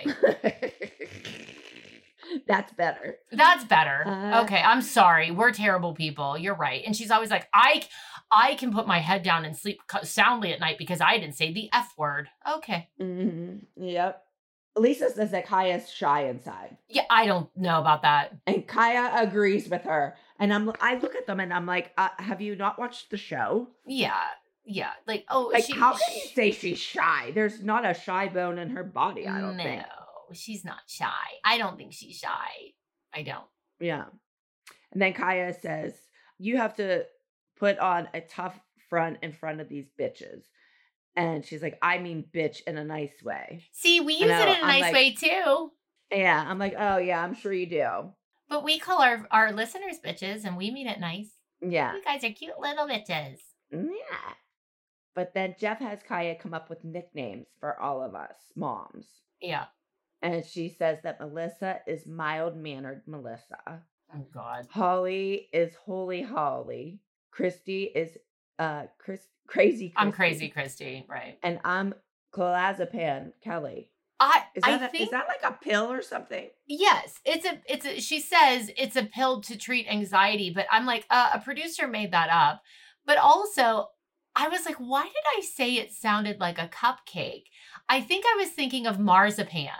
That's better. that's better. Uh, Okay, I'm sorry. We're terrible people. You're right. And she's always like, "I, I can put my head down and sleep co- soundly at night because I didn't say the F word." Okay. Mm-hmm. Yep. Lisa says that Kaya's shy inside. Yeah, I don't know about that. And Kaya agrees with her. And I'm, I look at them and I'm like, uh, have you not watched the show? Yeah, yeah. Like, oh, Like, she, how can you she, say she's shy? There's not a shy bone in her body, I don't no, think. she's not shy. I don't think she's shy. I don't. Yeah. And then Kaya says, you have to put on a tough front in front of these bitches. And she's like, I mean bitch in a nice way. See, we I use know, it in a I'm nice like- way too. Yeah, I'm like, oh yeah, I'm sure you do. But we call our, our listeners bitches and we mean it nice. Yeah. You guys are cute little bitches. Yeah. But then Jeff has Kaya come up with nicknames for all of us moms. Yeah. And she says that Melissa is mild-mannered Melissa. Oh, God. Holly is Holy Holly. Christy is uh Chris crazy Christy. I'm crazy, Christy. Right. And I'm clonazepam Kelly. I, Is I that, a, think, is that like a pill or something? yes, it's a, it's a, she says it's a pill to treat anxiety, but I'm like, uh, a producer made that up. But also, I was like, why did I say it sounded like a cupcake? I think I was thinking of marzipan.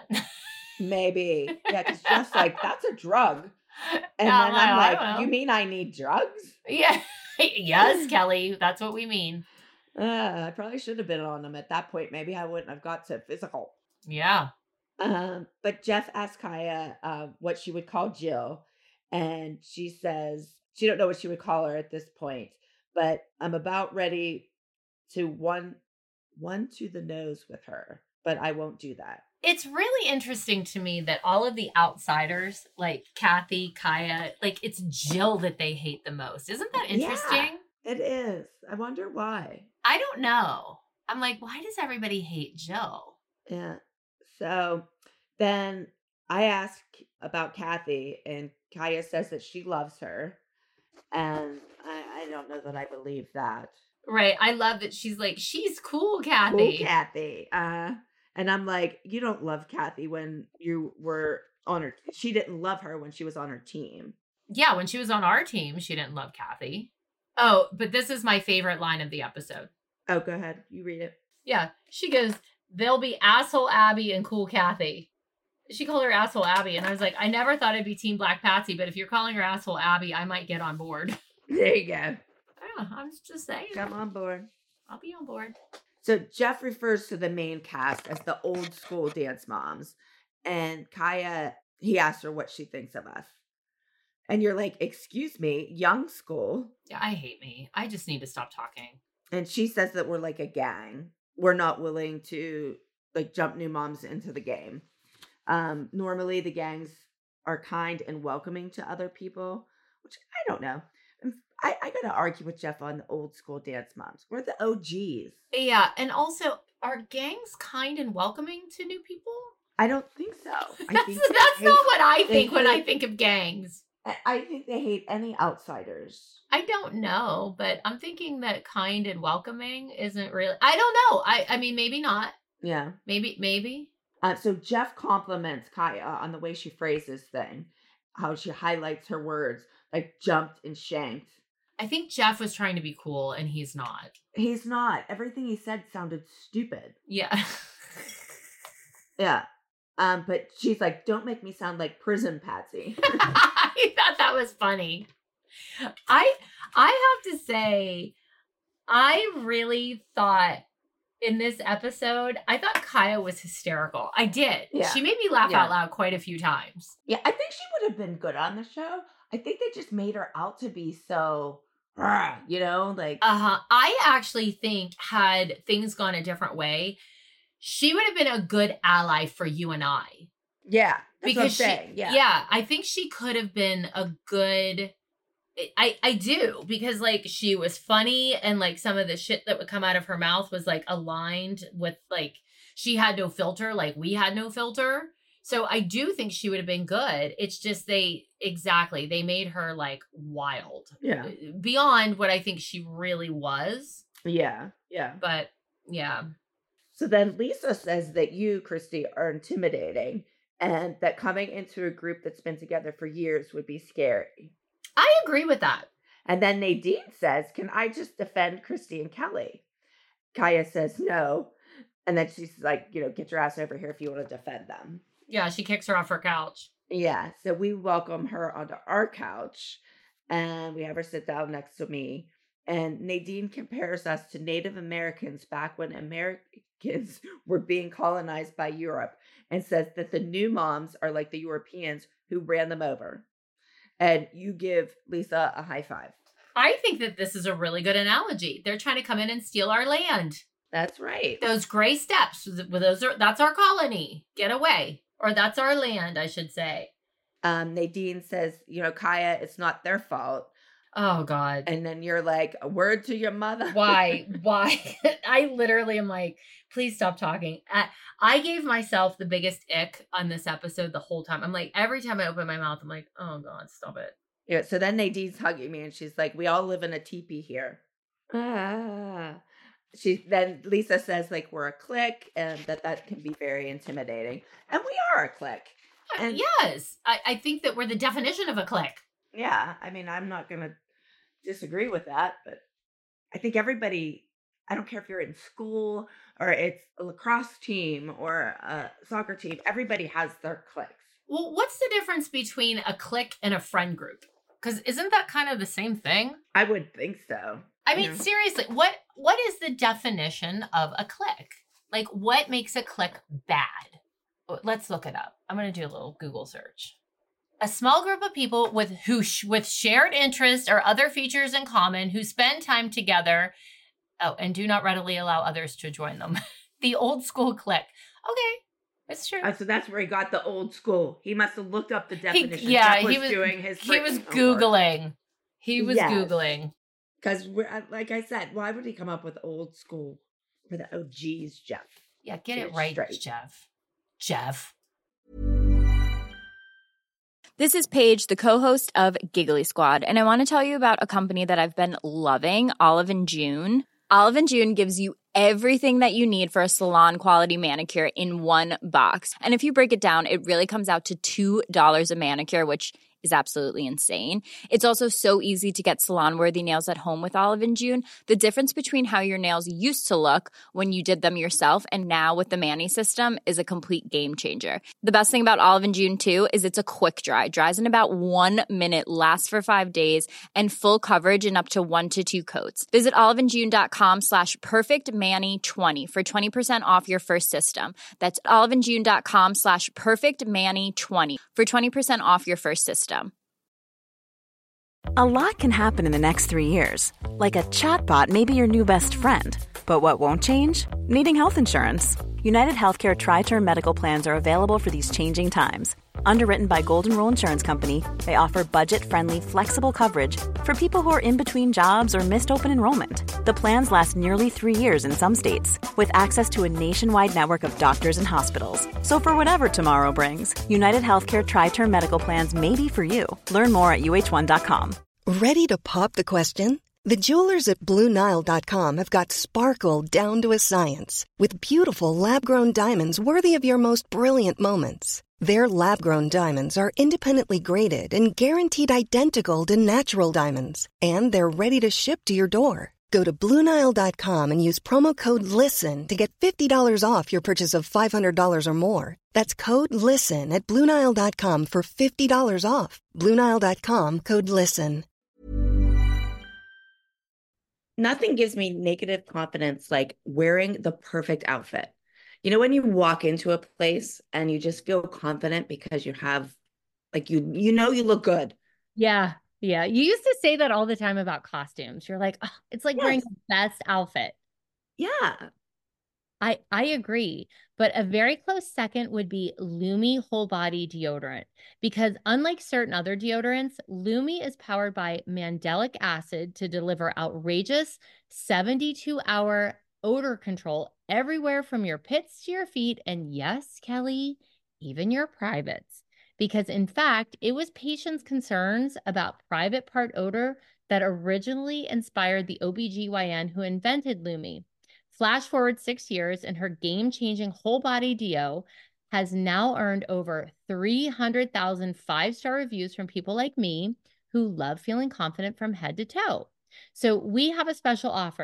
Maybe. Yeah, because Jeff's like, that's a drug. And Yeah, then I I'm don't like, know. you mean I need drugs? Yeah. Yes, Kelly. That's what we mean. Uh, I probably should have been on them at that point. Maybe I wouldn't have got so physical. Yeah. Um, but Jeff asked Kaya uh, what she would call Jill. And she says she don't know what she would call her at this point. But I'm about ready to one one to the nose with her. But I won't do that. It's really interesting to me that all of the outsiders, like Kathy, Kaya, like it's Jill that they hate the most. Isn't that interesting? Yeah, it is. I wonder why. I don't know. I'm like, why does everybody hate Jill? Yeah. So then I ask about Kathy, and Kaya says that she loves her. And I, I don't know that I believe that. Right. I love that she's like, she's cool, Kathy. Cool, Kathy. Uh, and I'm like, you don't love Kathy when you were on her. She didn't love her when she was on her team. Yeah, when she was on our team, she didn't love Kathy. Oh, but this is my favorite line of the episode. Oh, go ahead. You read it. Yeah. She goes, they'll be asshole Abby and cool Kathy. She called her asshole Abby. And I was like, I never thought I'd be team Black Patsy, but if you're calling her asshole Abby, I might get on board. There you go. Yeah, I'm just saying. Come on board. I'll be on board. So Jeff refers to the main cast as the old school dance moms. And Kaya, he asks her what she thinks of us. And you're like, excuse me, young school. Yeah, I hate me. I just need to stop talking. And she says that we're like a gang. We're not willing to like jump new moms into the game. Um, normally the gangs are kind and welcoming to other people, which I don't know. I, I gotta argue with Jeff on the old school dance moms. We're the O Gs. Yeah, and also, are gangs kind and welcoming to new people? I don't think so. I That's, think that's they not hate- what I they think when I hate- think of gangs. I- I think they hate any outsiders. I don't know, but I'm thinking that kind and welcoming isn't really. I don't know. I I mean, maybe not. Yeah. Maybe maybe. Uh, so Jeff compliments Kaya on the way she phrases thing, how she highlights her words, like jumped and shanked. I think Jeff was trying to be cool, and he's not. He's not. Everything he said sounded stupid. Yeah. Yeah. Um, but she's like, don't make me sound like prison Patsy. I thought that was funny. I I have to say, I really thought in this episode, I thought Kaya was hysterical. I did. Yeah. She made me laugh Yeah. out loud quite a few times. Yeah, I think she would have been good on the show. I think they just made her out to be so, rah, you know, like, Uh-huh. I actually think had things gone a different way, she would have been a good ally for you and I. yeah, that's what I'm she, saying. Yeah. yeah, I think she could have been a good. I I do because like she was funny and like some of the shit that would come out of her mouth was like aligned with like she had no filter, like we had no filter. So I do think she would have been good. It's just they exactly they made her like wild, Yeah. beyond what I think she really was. Yeah. Yeah. But yeah. So then Lisa says that you, Christy, are intimidating and that coming into a group that's been together for years would be scary. I agree with that. And then Nadine says, can I just defend Christy and Kelly? Kaya says no. And then she's like, you know, get your ass over here if you want to defend them. Yeah, she kicks her off her couch. Yeah, so we welcome her onto our couch, and we have her sit down next to me. And Nadine compares us to Native Americans back when Americans were being colonized by Europe, and says that the new moms are like the Europeans who ran them over. And you give Lisa a high five. I think that this is a really good analogy. They're trying to come in and steal our land. That's right. Those gray steps, those are that's our colony. Get away. Or that's our land, I should say. Um, Nadine says, you know, Kaya, it's not their fault. Oh, God. And then you're like, a word to your mother. Why? Why? I literally am like, please stop talking. I, I gave myself the biggest ick on this episode the whole time. I'm like, every time I open my mouth, I'm like, oh, God, stop it. Yeah. So then Nadine's hugging me and she's like, we all live in a teepee here. Ah. She then Lisa says like we're a clique and that that can be very intimidating, and we are a clique. And yes, I, I think that we're the definition of a clique. Yeah, I mean I'm not gonna disagree with that, but I think everybody. I don't care if you're in school or it's a lacrosse team or a soccer team. Everybody has their cliques. Well, what's the difference between a clique and a friend group? Because isn't that kind of the same thing? I would think so. I mean, yeah. seriously, what what is the definition of a clique? Like, what makes a clique bad? Let's look it up. I'm going to do a little Google search. A small group of people with who sh- with shared interests or other features in common who spend time together. Oh, and do not readily allow others to join them. The old school clique. Okay, it's true. Uh, so that's where he got the old school. He must have looked up the definition. He, yeah, Jeff was he was doing his. He was homework. Googling. He was yes. Googling. Because, like I said, why would he come up with old school for the O Gs, Jeff? Yeah, get, get it, it right, straight. Jeff. Jeff. This is Paige, the co-host of Giggly Squad, and I want to tell you about a company that I've been loving, Olive and June. Olive and June gives you everything that you need for a salon-quality manicure in one box. And if you break it down, it really comes out to two dollars a manicure, which is absolutely insane. It's also so easy to get salon-worthy nails at home with Olive and June. The difference between how your nails used to look when you did them yourself and now with the Mani system is a complete game changer. The best thing about Olive and June, too, is it's a quick dry. Dries in about one minute, lasts for five days, and full coverage in up to one to two coats. Visit oliveandjune.com slash perfectmani20 for twenty percent off your first system. That's oliveandjune.com slash perfectmani20 for twenty percent off your first system. A lot can happen in the next three years. Like a chatbot may be your new best friend. But what won't change? Needing health insurance. United Healthcare Tri-Term Medical Plans are available for these changing times. Underwritten by Golden Rule Insurance Company, they offer budget-friendly, flexible coverage for people who are in between jobs or missed open enrollment. The plans last nearly three years in some states, with access to a nationwide network of doctors and hospitals. So for whatever tomorrow brings, United Healthcare Tri-Term Medical Plans may be for you. Learn more at U H one dot com. Ready to pop the question? The jewelers at Blue Nile dot com have got sparkle down to a science with beautiful lab-grown diamonds worthy of your most brilliant moments. Their lab-grown diamonds are independently graded and guaranteed identical to natural diamonds, and they're ready to ship to your door. Go to Blue Nile dot com and use promo code LISTEN to get fifty dollars off your purchase of five hundred dollars or more. That's code LISTEN at Blue Nile dot com for fifty dollars off. Blue Nile dot com, code LISTEN. Nothing gives me negative confidence like wearing the perfect outfit. You know, when you walk into a place and you just feel confident because you have, like, you you know you look good. Yeah, yeah. You used to say that all the time about costumes. You're like, oh, it's like yes. wearing the best outfit. Yeah. I I agree. But a very close second would be Lumi Whole Body Deodorant. Because unlike certain other deodorants, Lumi is powered by mandelic acid to deliver outrageous seventy-two hour odor control everywhere from your pits to your feet. And yes, Kelly, even your privates. Because in fact, it was patients' concerns about private part odor that originally inspired the O B G Y N who invented Lumi. Flash forward six years and her game-changing whole body deo has now earned over three hundred thousand five-star reviews from people like me who love feeling confident from head to toe. So we have a special offer.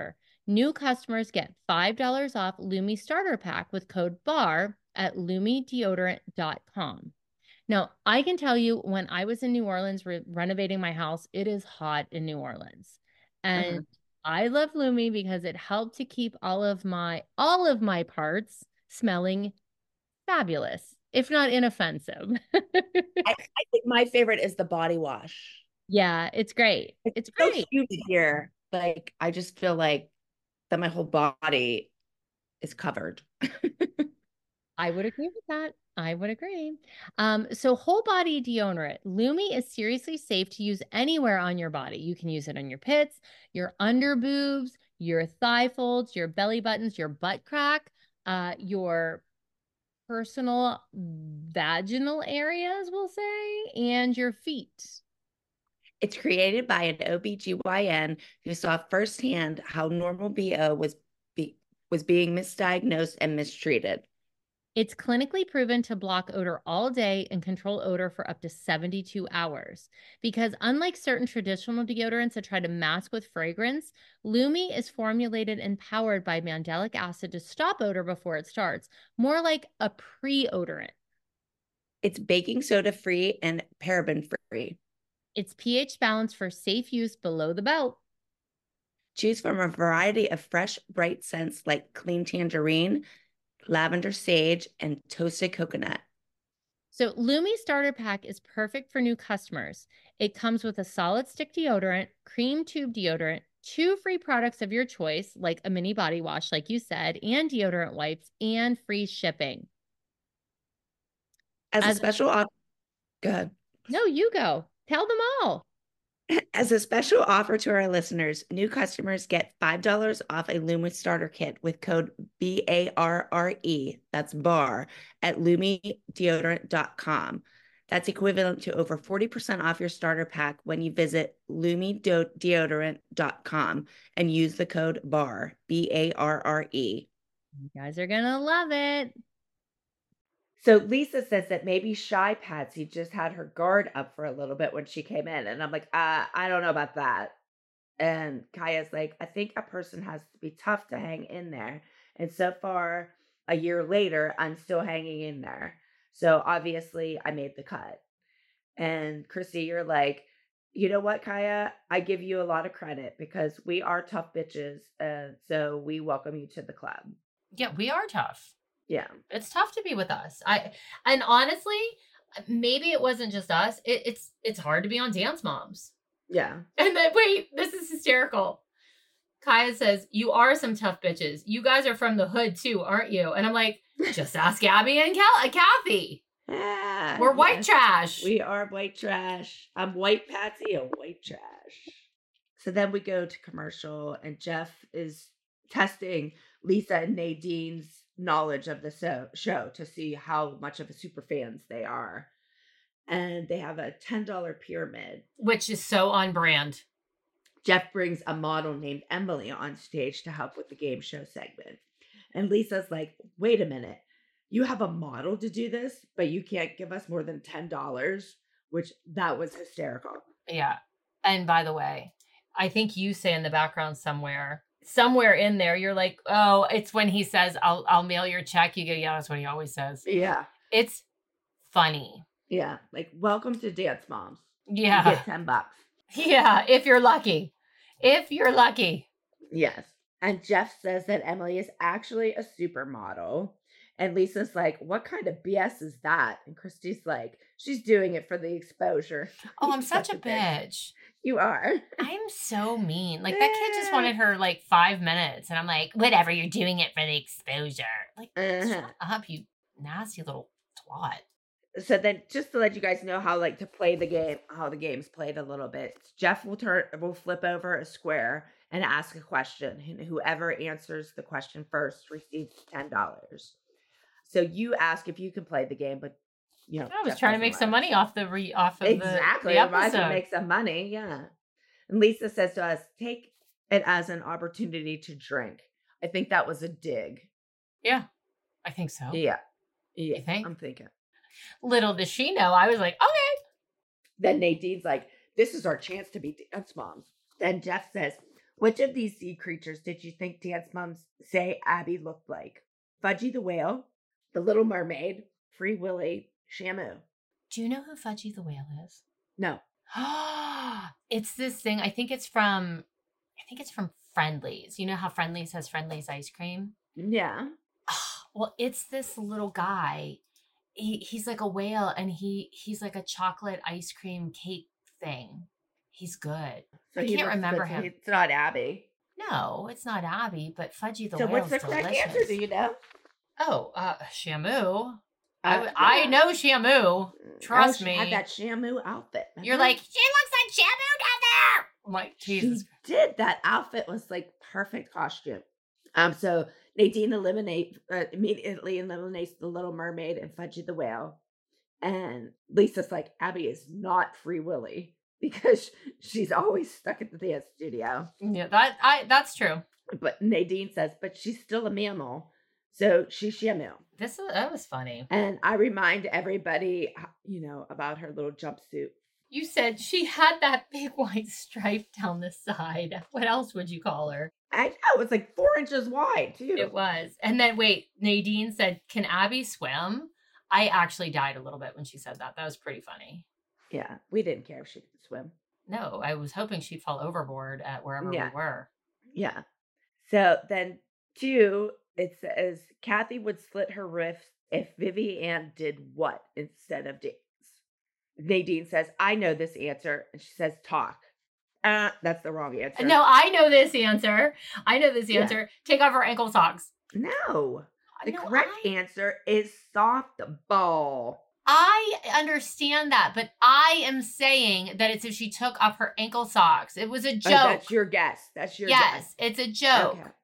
New customers get five dollars off Lumi Starter Pack with code BAR at lumi deodorant dot com. Now, I can tell you when I was in New Orleans re- renovating my house, it is hot in New Orleans. And Uh-huh. I love Lumi because it helped to keep all of my all of my parts smelling fabulous, if not inoffensive. I, I think my favorite is the body wash. Yeah, it's great. It's, It's so great. humid here. Like, I just feel like that my whole body is covered. I would agree with that. I would agree. Um, so whole body deodorant. Lumi is seriously safe to use anywhere on your body. You can use it on your pits, your under boobs, your thigh folds, your belly buttons, your butt crack, uh, your personal vaginal areas, we'll say, and your feet. It's created by an O B G Y N who saw firsthand how normal B O was be, was being misdiagnosed and mistreated. It's clinically proven to block odor all day and control odor for up to seventy-two hours. Because unlike certain traditional deodorants that try to mask with fragrance, Lumi is formulated and powered by mandelic acid to stop odor before it starts, more like a pre-odorant. It's baking soda free and paraben free. It's pH balanced for safe use below the belt. Choose from a variety of fresh, bright scents like clean tangerine, lavender sage, and toasted coconut. So Lumi Starter Pack is perfect for new customers. It comes with a solid stick deodorant, cream tube deodorant, two free products of your choice, like a mini body wash, like you said, and deodorant wipes, and free shipping. As, As a special offer, go ahead. No, you go. Tell them all. As a special offer to our listeners, new customers get five dollars off a Lumi starter kit with code B A R R E, that's BAR, at lumi deodorant dot com. That's equivalent to over forty percent off your starter pack when you visit lumi deodorant dot com and use the code BAR, B A R R E. You guys are going to love it. So Lisa says that maybe Shy Patsy just had her guard up for a little bit when she came in. And I'm like, uh, I don't know about that. And Kaya's like, I think a person has to be tough to hang in there. And so far, a year later, I'm still hanging in there. So obviously, I made the cut. And Chrissy, you're like, you know what, Kaya? I give you a lot of credit because we are tough bitches. And so we welcome you to the club. Yeah, we are tough. Yeah. It's tough to be with us. I and honestly, maybe it wasn't just us. It, it's it's hard to be on Dance Moms. Yeah. And then wait, this is hysterical. Kaya says, you are some tough bitches. You guys are from the hood too, aren't you? And I'm like, just ask Abby and Cal- Kathy. Yeah, We're white yes. trash. We are white trash. I'm white Patsy, a white trash. So then we go to commercial, and Jeff is testing Lisa and Nadine's knowledge of the so- show to see how much of a super fans they are. And they have a ten dollars pyramid, which is so on brand. Jeff brings a model named Emily on stage to help with the game show segment. And Lisa's like, wait a minute. You have a model to do this, but you can't give us more than ten dollars, which that was hysterical. Yeah. And by the way, I think you say in the background somewhere, somewhere in there, you're like, oh, it's when he says, I'll I'll mail your check. You go, yeah, that's what he always says. Yeah. It's funny. Yeah. Like, welcome to Dance Moms. Yeah. You get ten bucks. Yeah. If you're lucky. If you're lucky. Yes. And Jeff says that Emily is actually a supermodel. And Lisa's like, what kind of B S is that? And Christy's like, she's doing it for the exposure. Oh, I'm such a bitch. You are. I'm so mean. Like, that kid just wanted her like five minutes. And I'm like, whatever, you're doing it for the exposure. Like, uh-huh. Shut up, you nasty little twat. So then, just to let you guys know how, like, to play the game, how the game's played a little bit, Jeff will turn, will flip over a square and ask a question. And whoever answers the question first receives ten dollars. So you ask if you can play the game, but you know, I was Jeff trying to make some money off the re off of exactly. the, the Might as well episode. make some money, yeah. And Lisa says to us, "Take it as an opportunity to drink." I think that was a dig. Yeah, I think so. Yeah, yeah. You think? I'm thinking. Little does she know, I was like, okay. Then Nadine's like, "This is our chance to be dance moms." Then Jeff says, Which of these sea creatures did you think Dance Moms say Abby looked like? Fudgy the Whale, the Little Mermaid, Free Willy, Shamu. Do you know who Fudgy the Whale is? No. It's this thing. I think it's from, I think it's from Friendly's. You know how Friendly's has Friendly's ice cream? Yeah. Well, it's this little guy. He he's like a whale, and he he's like a chocolate ice cream cake thing. He's good. So I he can't looks remember good, so him. It's not Abby. No, it's not Abby, but Fudgy the So Whale's what's the correct delicious. answer? Do you know? Oh, uh, Shamu. I, Uh, w- I yeah. know Shamu. Trust Oh, she me. had that Shamu outfit. You're remember? like, she looks like Shamu down there. I'm like, Jesus. She did. That outfit was like perfect costume. Um, so Nadine eliminate uh, immediately eliminates the Little Mermaid and Fudgy the Whale, and Lisa's like, Abby is not Free Willy because she's always stuck at the dance studio. Yeah, that I that's true. But Nadine says, but she's still a mammal, so she's Shamu. This is, that was funny. And I remind everybody, you know, about her little jumpsuit. You said she had that big white stripe down the side. What else would you call her? I know, it was like four inches wide, too. It was. And then, wait, Nadine said, can Abby swim? I actually died a little bit when she said that. That was pretty funny. Yeah, we didn't care if she could swim. No, I was hoping she'd fall overboard at wherever Yeah. we were. Yeah. So then, two, it says, Kathy would slit her wrist if Vivian did what instead of dance? Nadine says, I know this answer. And she says, talk. Uh, that's the wrong answer. No, I know this answer. I know this Yeah. answer. Take off her ankle socks. No. The No, correct I- answer is softball. I understand that, but I am saying that it's if she took off her ankle socks. It was a Oh, joke. that's your guess. That's your yes, guess. it's a joke. Okay.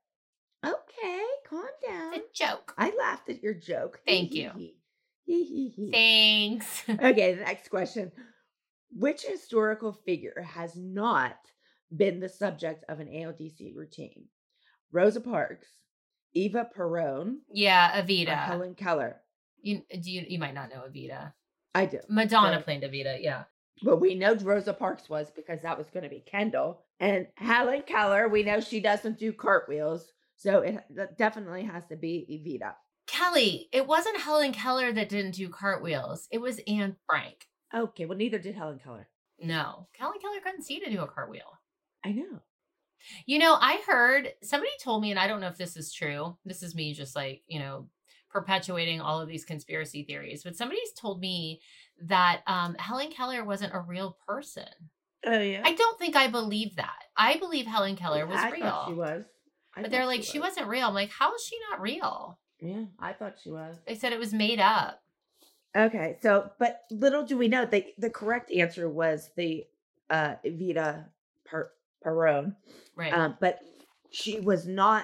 Okay, calm down. It's a joke. I laughed at your joke. Thank you. Hee hee hee. Thanks. Okay, the next question. Which historical figure has not been the subject of an A L D C routine? Rosa Parks, Eva Perón, Yeah, or Evita. Helen Keller? You, do you you might not know Evita. I do. Madonna So- played Evita, yeah. But we know Rosa Parks was because that was going to be Kendall. And Helen Keller, we know she doesn't do cartwheels. So it that definitely has to be Evita. Kelly, it wasn't Helen Keller that didn't do cartwheels. It was Anne Frank. Okay, well, neither did Helen Keller. No, Helen Keller couldn't see to do a cartwheel. I know. You know, I heard somebody told me, and I don't know if this is true. This is me just like, you know, perpetuating all of these conspiracy theories. But somebody's told me that um, Helen Keller wasn't a real person. Oh, yeah. I don't think I believe that. I believe Helen Keller was I real. thought she was. I But they're thought like, she wasn't real. I'm like, how is she not real? Yeah, I thought she was. They said it was made up. Okay, so, but little do we know, the, the correct answer was the uh, Evita per- Perón. Right. Um, but she was not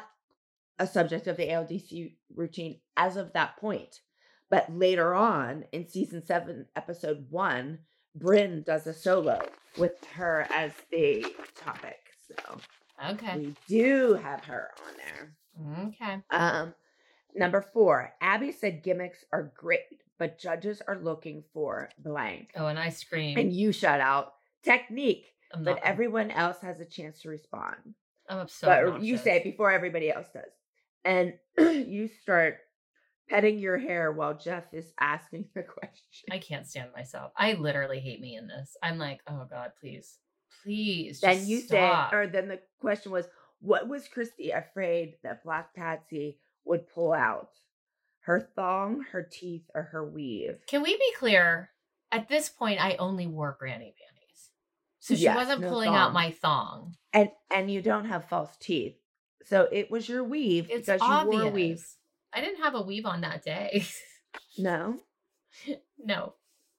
a subject of the A L D C routine as of that point. But later on in season seven, episode one, Brynn does a solo with her as the topic. So Okay. we do have her on there. Okay. Um, number four, Abby said gimmicks are great, but judges are looking for blank. Oh, and I scream. And you shout out technique, I'm but not- everyone else has a chance to respond. I'm so but obnoxious. you say it before everybody else does. And you start petting your hair while Jeff is asking the question. I can't stand myself. I literally hate me in this. I'm like, oh God, please, please. Then just you stop. say, or then the question was, what was Christy afraid that Black Patsy would pull out? Her thong, her teeth, or her weave? Can we be clear? At this point, I only wore granny panties, so she Yes, wasn't no pulling thong. out my thong. And and you don't have false teeth. So it was your weave It's because obvious. you wore a weave. I didn't have a weave on that day. No. No.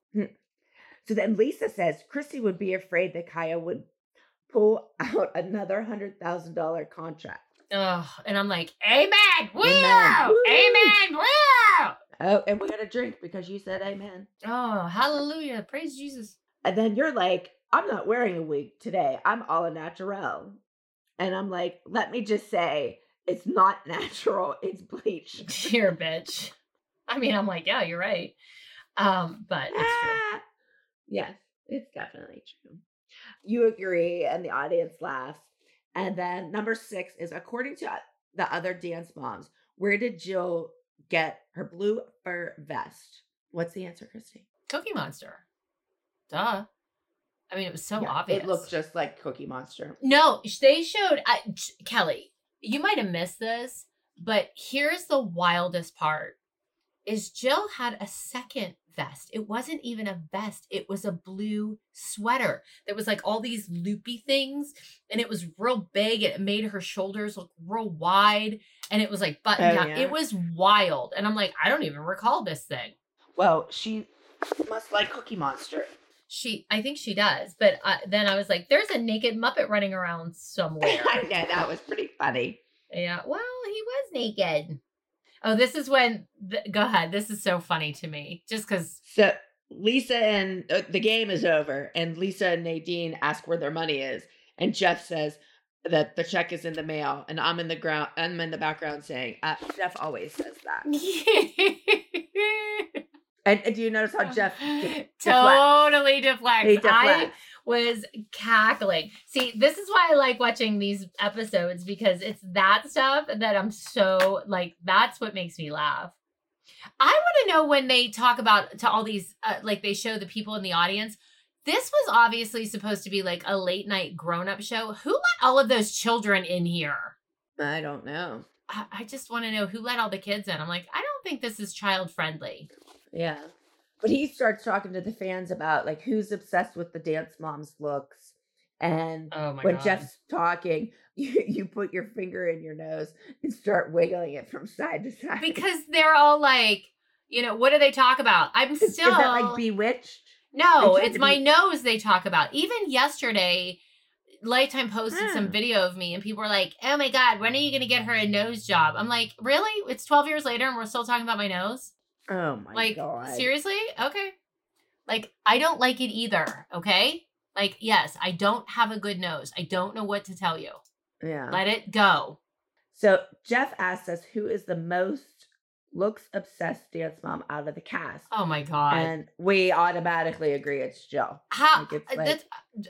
So then Lisa says Christy would be afraid that Kaya would pull out another one hundred thousand dollars contract. Oh, and I'm like, amen. Woo! Amen. Woo! Amen. Woo! Oh, and we got a drink because you said amen. Oh, hallelujah. Praise Jesus. And then you're like, I'm not wearing a wig today. I'm all natural. And I'm like, let me just say, it's not natural. It's bleach. You're a bitch. I mean, I'm like, yeah, you're right. Um, but it's true. Ah! Yes, it's definitely true. You agree, and the audience laughs. And then number six is, according to the other dance moms, where did Jill get her blue fur vest? What's the answer, Christy? Cookie Monster. Duh. I mean, it was so Yeah, obvious. It looked just like Cookie Monster. No, they showed, I, Kelly, you might have missed this, but here's the wildest part, is Jill had a second vest. It wasn't even a vest. It was a blue sweater. There was like all these loopy things, and it was real big. It made her shoulders look real wide, and it was like buttoned Oh, down. yeah. It was wild. And I'm like, I don't even recall this thing. Well, she must like Cookie Monster. She, I think she does. But uh, then I was like, there's a naked Muppet running around somewhere. Yeah, that was pretty funny. Yeah, well, he was naked. Oh, this is when, th- go ahead. This is so funny to me. Just because. So Lisa and uh, the game is over, and Lisa and Nadine ask where their money is, and Jeff says that the check is in the mail, and I'm in the ground. I'm in the background saying, uh, Jeff always says that. and, and do you notice how Jeff de- totally deflects? He deflects. I was cackling. See, this is why I like watching these episodes, because it's that stuff that I'm so like, that's what makes me laugh. I want to know when they talk about to all these, uh, like they show the people in the audience. This was obviously supposed to be like a late night grown up show. Who let all of those children in here? I don't know. I, I just want to know who let all the kids in. I'm like, I don't think this is child friendly. Yeah. But he starts talking to the fans about like who's obsessed with the dance mom's looks. And Oh my when God. Jeff's talking, you, you put your finger in your nose and start wiggling it from side to side. Because they're all like, you know, what do they talk about? I'm Is, still. is that like Bewitched? No, They tried it's to my be- nose they talk about. Even yesterday, Lifetime posted some Hmm. video of me and people were like, oh my God, when are you going to get her a nose job? I'm like, really? It's twelve years later and we're still talking about my nose? Oh my like, God. seriously? Okay. Like, I don't like it either. Okay. Like, yes, I don't have a good nose. I don't know what to tell you. Yeah. Let it go. So Jeff asks us who is the most looks obsessed dance mom out of the cast. Oh my God. And we automatically agree it's Jill. How? Like, it's like- that's,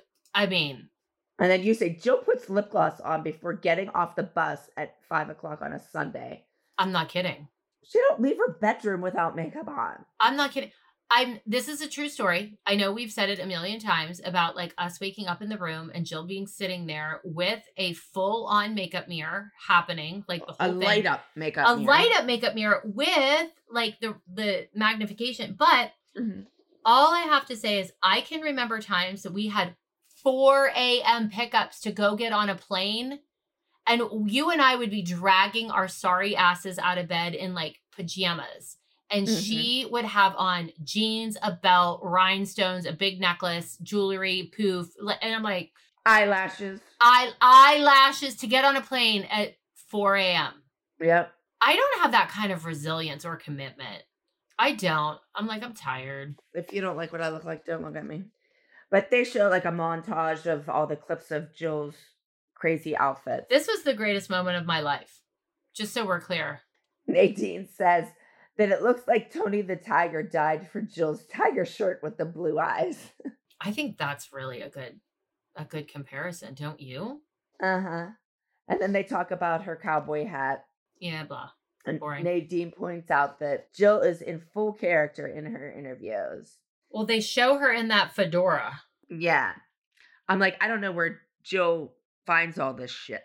I mean, And then you say Jill puts lip gloss on before getting off the bus at five o'clock on a Sunday. I'm not kidding. She don't leave her bedroom without makeup on. I'm not kidding. I'm this is a true story. I know we've said it a million times about like us waking up in the room and Jill being sitting there with a full on makeup mirror happening, like the A whole thing. light up makeup. a mirror. light up makeup mirror with like the the magnification. But Mhm. all I have to say is I can remember times that we had four a.m. pickups to go get on a plane. And you and I would be dragging our sorry asses out of bed in like pajamas. And Mhm. she would have on jeans, a belt, rhinestones, a big necklace, jewelry, poof. And I'm like, Eyelashes. eye, eyelashes to get on a plane at four a.m. Yep. I don't have that kind of resilience or commitment. I don't. I'm like, I'm tired. If you don't like what I look like, don't look at me. But they show like a montage of all the clips of Jill's crazy outfits. This was the greatest moment of my life. Just so we're clear. Nadine says that it looks like Tony the Tiger died for Jill's tiger shirt with the blue eyes. I think that's really a good a good comparison, don't you? Uh-huh. And then they talk about her cowboy hat. Yeah, blah. And Boring. Nadine points out that Jill is in full character in her interviews. Well, they show her in that fedora. Yeah. I'm like, I don't know where Jill finds all this shit.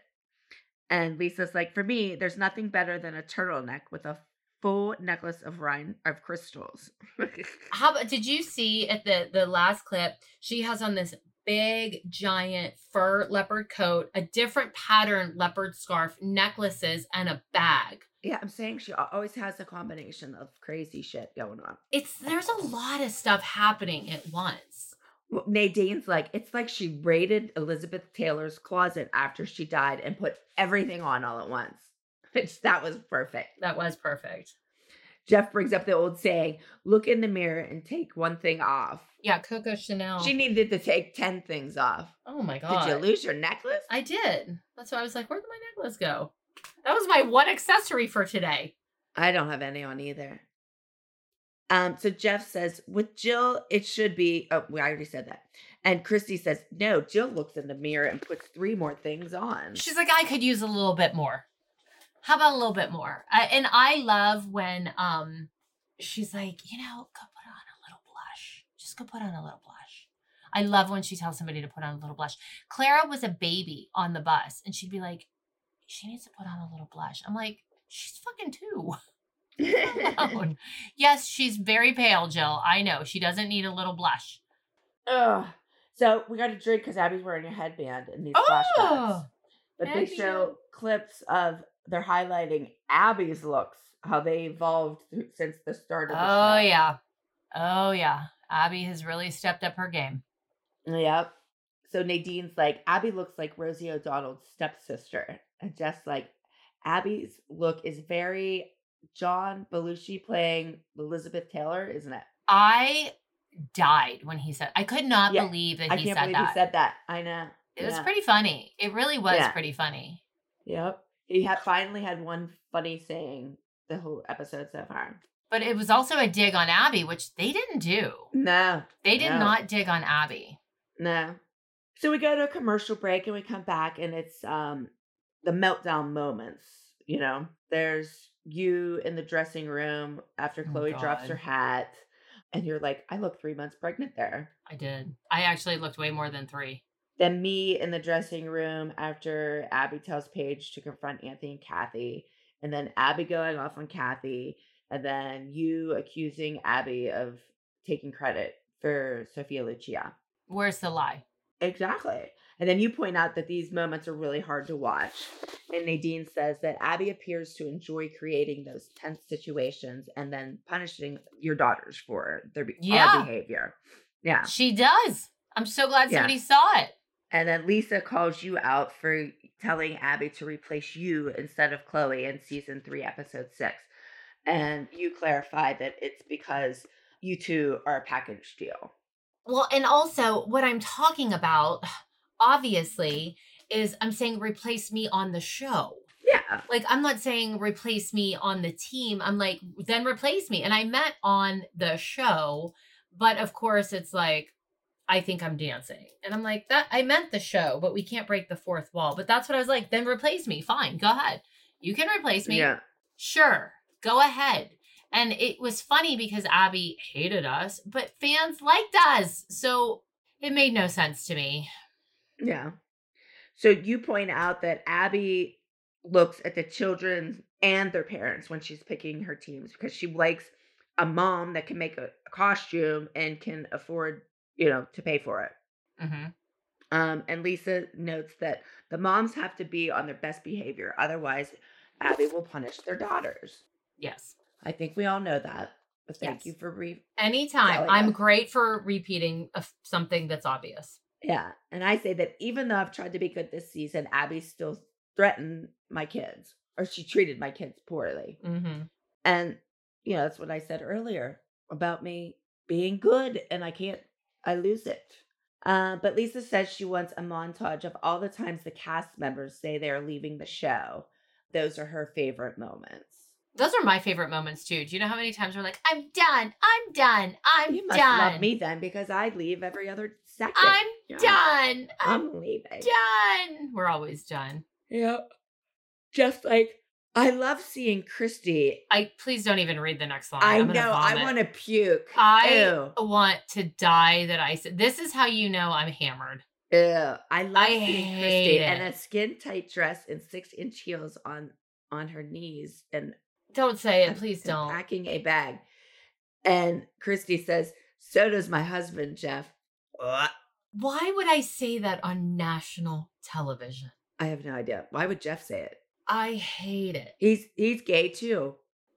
And Lisa's like, for me, there's nothing better than a turtleneck with a full necklace of rhine of crystals. How about, did you see at the the last clip, she has on this big giant fur leopard coat, a different pattern leopard scarf, necklaces, and a bag. Yeah, I'm saying she al- always has a combination of crazy shit going on. It's there's a lot of stuff happening at once. Well, Nadine's like, it's like she raided Elizabeth Taylor's closet after she died and put everything on all at once. It's, that was perfect. That was perfect. Jeff brings up the old saying, look in the mirror and take one thing off. Yeah, Coco Chanel. She needed to take ten things off. Oh my God. Did you lose your necklace? I did. That's why I was like, where did my necklace go? That was my one accessory for today. I don't have any on either. Um, so Jeff says, with Jill, it should be, oh, I already said that. And Christy says, no, Jill looks in the mirror and puts three more things on. She's like, I could use a little bit more. How about a little bit more? I, and I love when um, she's like, you know, go put on a little blush. Just go put on a little blush. I love when she tells somebody to put on a little blush. Clara was a baby on the bus, and she'd be like, she needs to put on a little blush. I'm like, she's fucking two. Yes, she's very pale, Jill. I know. She doesn't need a little blush. Ugh. So we got a drink because Abby's wearing a headband in these Oh, flashbacks. But Abby. they show clips of, they're highlighting Abby's looks, how they evolved through, since the start of the Oh, show. yeah. Oh, yeah. Abby has really stepped up her game. Yep. So Nadine's like, Abby looks like Rosie O'Donnell's stepsister. And Jeff's like, Abby's look is very John Belushi playing Elizabeth Taylor, isn't it? I died when he said, I could not Yeah, believe that I he can't said believe that. he said that. I know. It was Yeah. pretty funny. It really was Yeah. pretty funny. Yep. He had finally had one funny saying the whole episode so far. But it was also a dig on Abby, which they didn't do. No. They did no, not dig on Abby. No. So we go to a commercial break and we come back and it's um the meltdown moments. You know, there's you in the dressing room after Oh, Chloe drops God. her hat and you're like, I look three months pregnant there. I did. I actually looked way more than three. Then me in the dressing room after Abby tells Paige to confront Anthony and Kathy. And then Abby going off on Kathy. And then you accusing Abby of taking credit for Sophia Lucia. Where's the lie? Exactly. And then you point out that these moments are really hard to watch. And Nadine says that Abby appears to enjoy creating those tense situations and then punishing your daughters for their be- Yeah. our behavior. Yeah. She does. I'm so glad Yeah. somebody saw it. And then Lisa calls you out for telling Abby to replace you instead of Chloe in season three, episode six. And you clarify that it's because you two are a package deal. Well, and also what I'm talking about, obviously, is I'm saying replace me on the show. Yeah. Like, I'm not saying replace me on the team. I'm like, then replace me. And I meant on the show. But of course, it's like, I think I'm dancing. And I'm like, that I meant the show, but we can't break the fourth wall. But that's what I was like, then replace me. Fine, go ahead. You can replace me. Yeah. Sure, go ahead. And it was funny because Abby hated us, but fans liked us. So it made no sense to me. Yeah. So you point out that Abby looks at the children and their parents when she's picking her teams because she likes a mom that can make a, a costume and can afford, you know, to pay for it. Mm-hmm. Um, and Lisa notes that the moms have to be on their best behavior. Otherwise, Abby will punish their daughters. Yes. I think we all know that. But thank Yes. you for re- Anytime. telling I'm us. great for repeating a, something that's obvious. Yeah. And I say that even though I've tried to be good this season, Abby still threatened my kids. Or she treated my kids poorly. Mm-hmm. And, you know, that's what I said earlier about me being good and I can't, I lose it. Uh, but Lisa says she wants a montage of all the times the cast members say they're leaving the show. Those are her favorite moments. Those are my favorite moments too. Do you know how many times we're like, I'm done, I'm done, I'm You must done. love me then because I leave every other second. I'm Yeah. done. I'm I'm leaving. done. We're always done. Yeah. Just like, I love seeing Christy. I please don't even read the next line. I I'm gonna know, I vomit. want to puke. I Ew. want to die that I said. This is how you know I'm hammered. Ew. I love I seeing hate Christy it. in a skin tight dress and six inch heels on on her knees and Don't say it, and- please and don't. packing a bag. And Christy says, "So does my husband, Jeff." Ugh. Why would I say that on national television? I have no idea. Why would Jeff say it? I hate it. He's he's gay too.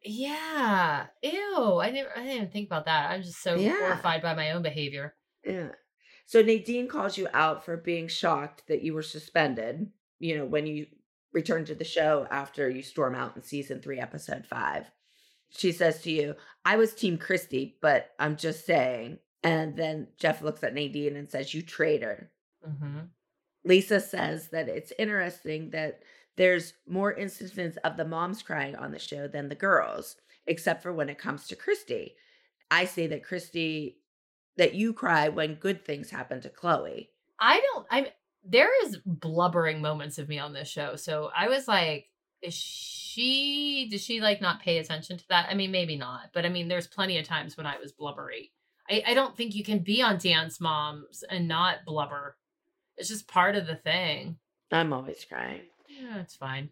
Yeah. Ew. I never. I didn't even think about that. I'm just so Yeah. horrified by my own behavior. Yeah. So Nadine calls you out for being shocked that you were suspended, you know, when you return to the show after you storm out in season three, episode five. She says to you, I was Team Christy, but I'm just saying. And then Jeff looks at Nadine and says, you traitor. Mm-hmm. Lisa says that it's interesting that there's more instances of the moms crying on the show than the girls, except for when it comes to Christy. I say that Christy, that you cry when good things happen to Chloe. I don't, I'm, there is blubbering moments of me on this show. So I was like, is she, does she like not pay attention to that? I mean, maybe not, but I mean, there's plenty of times when I was blubbery. I, I don't think you can be on Dance Moms and not blubber. It's just part of the thing. I'm always crying. Yeah, it's fine.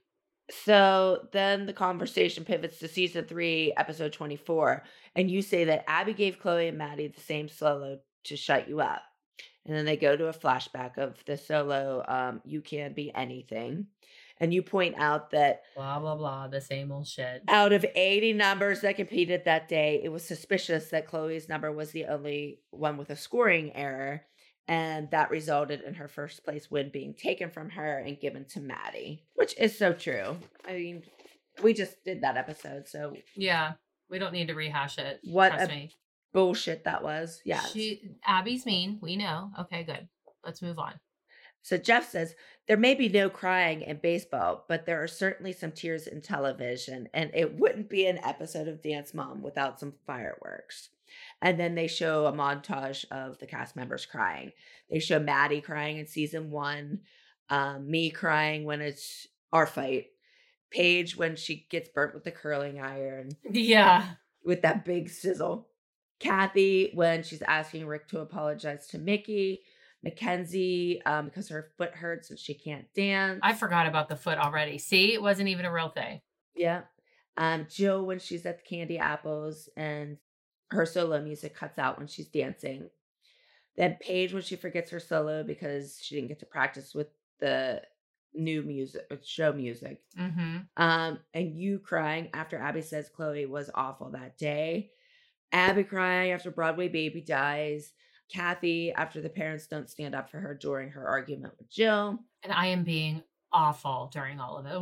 So then the conversation pivots to season three, episode twenty-four. And you say that Abby gave Chloe and Maddie the same solo to shut you up. And then they go to a flashback of the solo, um, You Can Be Anything. And you point out that blah, blah, blah, the same old shit. Out of eighty numbers that competed that day, it was suspicious that Chloe's number was the only one with a scoring error. And that resulted in her first place win being taken from her and given to Maddie, which is so true. I mean, we just did that episode, so. Yeah, we don't need to rehash it. What Trust a me. bullshit that was. Yeah. She, Abby's mean. We know. Okay, good. Let's move on. So Jeff says, there may be no crying in baseball, but there are certainly some tears in television, and it wouldn't be an episode of Dance Mom without some fireworks. And then they show a montage of the cast members crying. They show Maddie crying in season one, um, me crying when it's our fight, Paige when she gets burnt with the curling iron. Yeah. With that big sizzle. Kathy when she's asking Rick to apologize to Mickey. Mackenzie, um, because her foot hurts and she can't dance. I forgot about the foot already. See, it wasn't even a real thing. Yeah. Um, Jill when she's at the Candy Apples and her solo music cuts out when she's dancing. Then Paige when she forgets her solo because she didn't get to practice with the new music, show music. Mm-hmm. Um, and you crying after Abby says Chloe was awful that day. Abby crying after Broadway Baby dies. Kathy after the parents don't stand up for her during her argument with Jill. And I am being awful during all of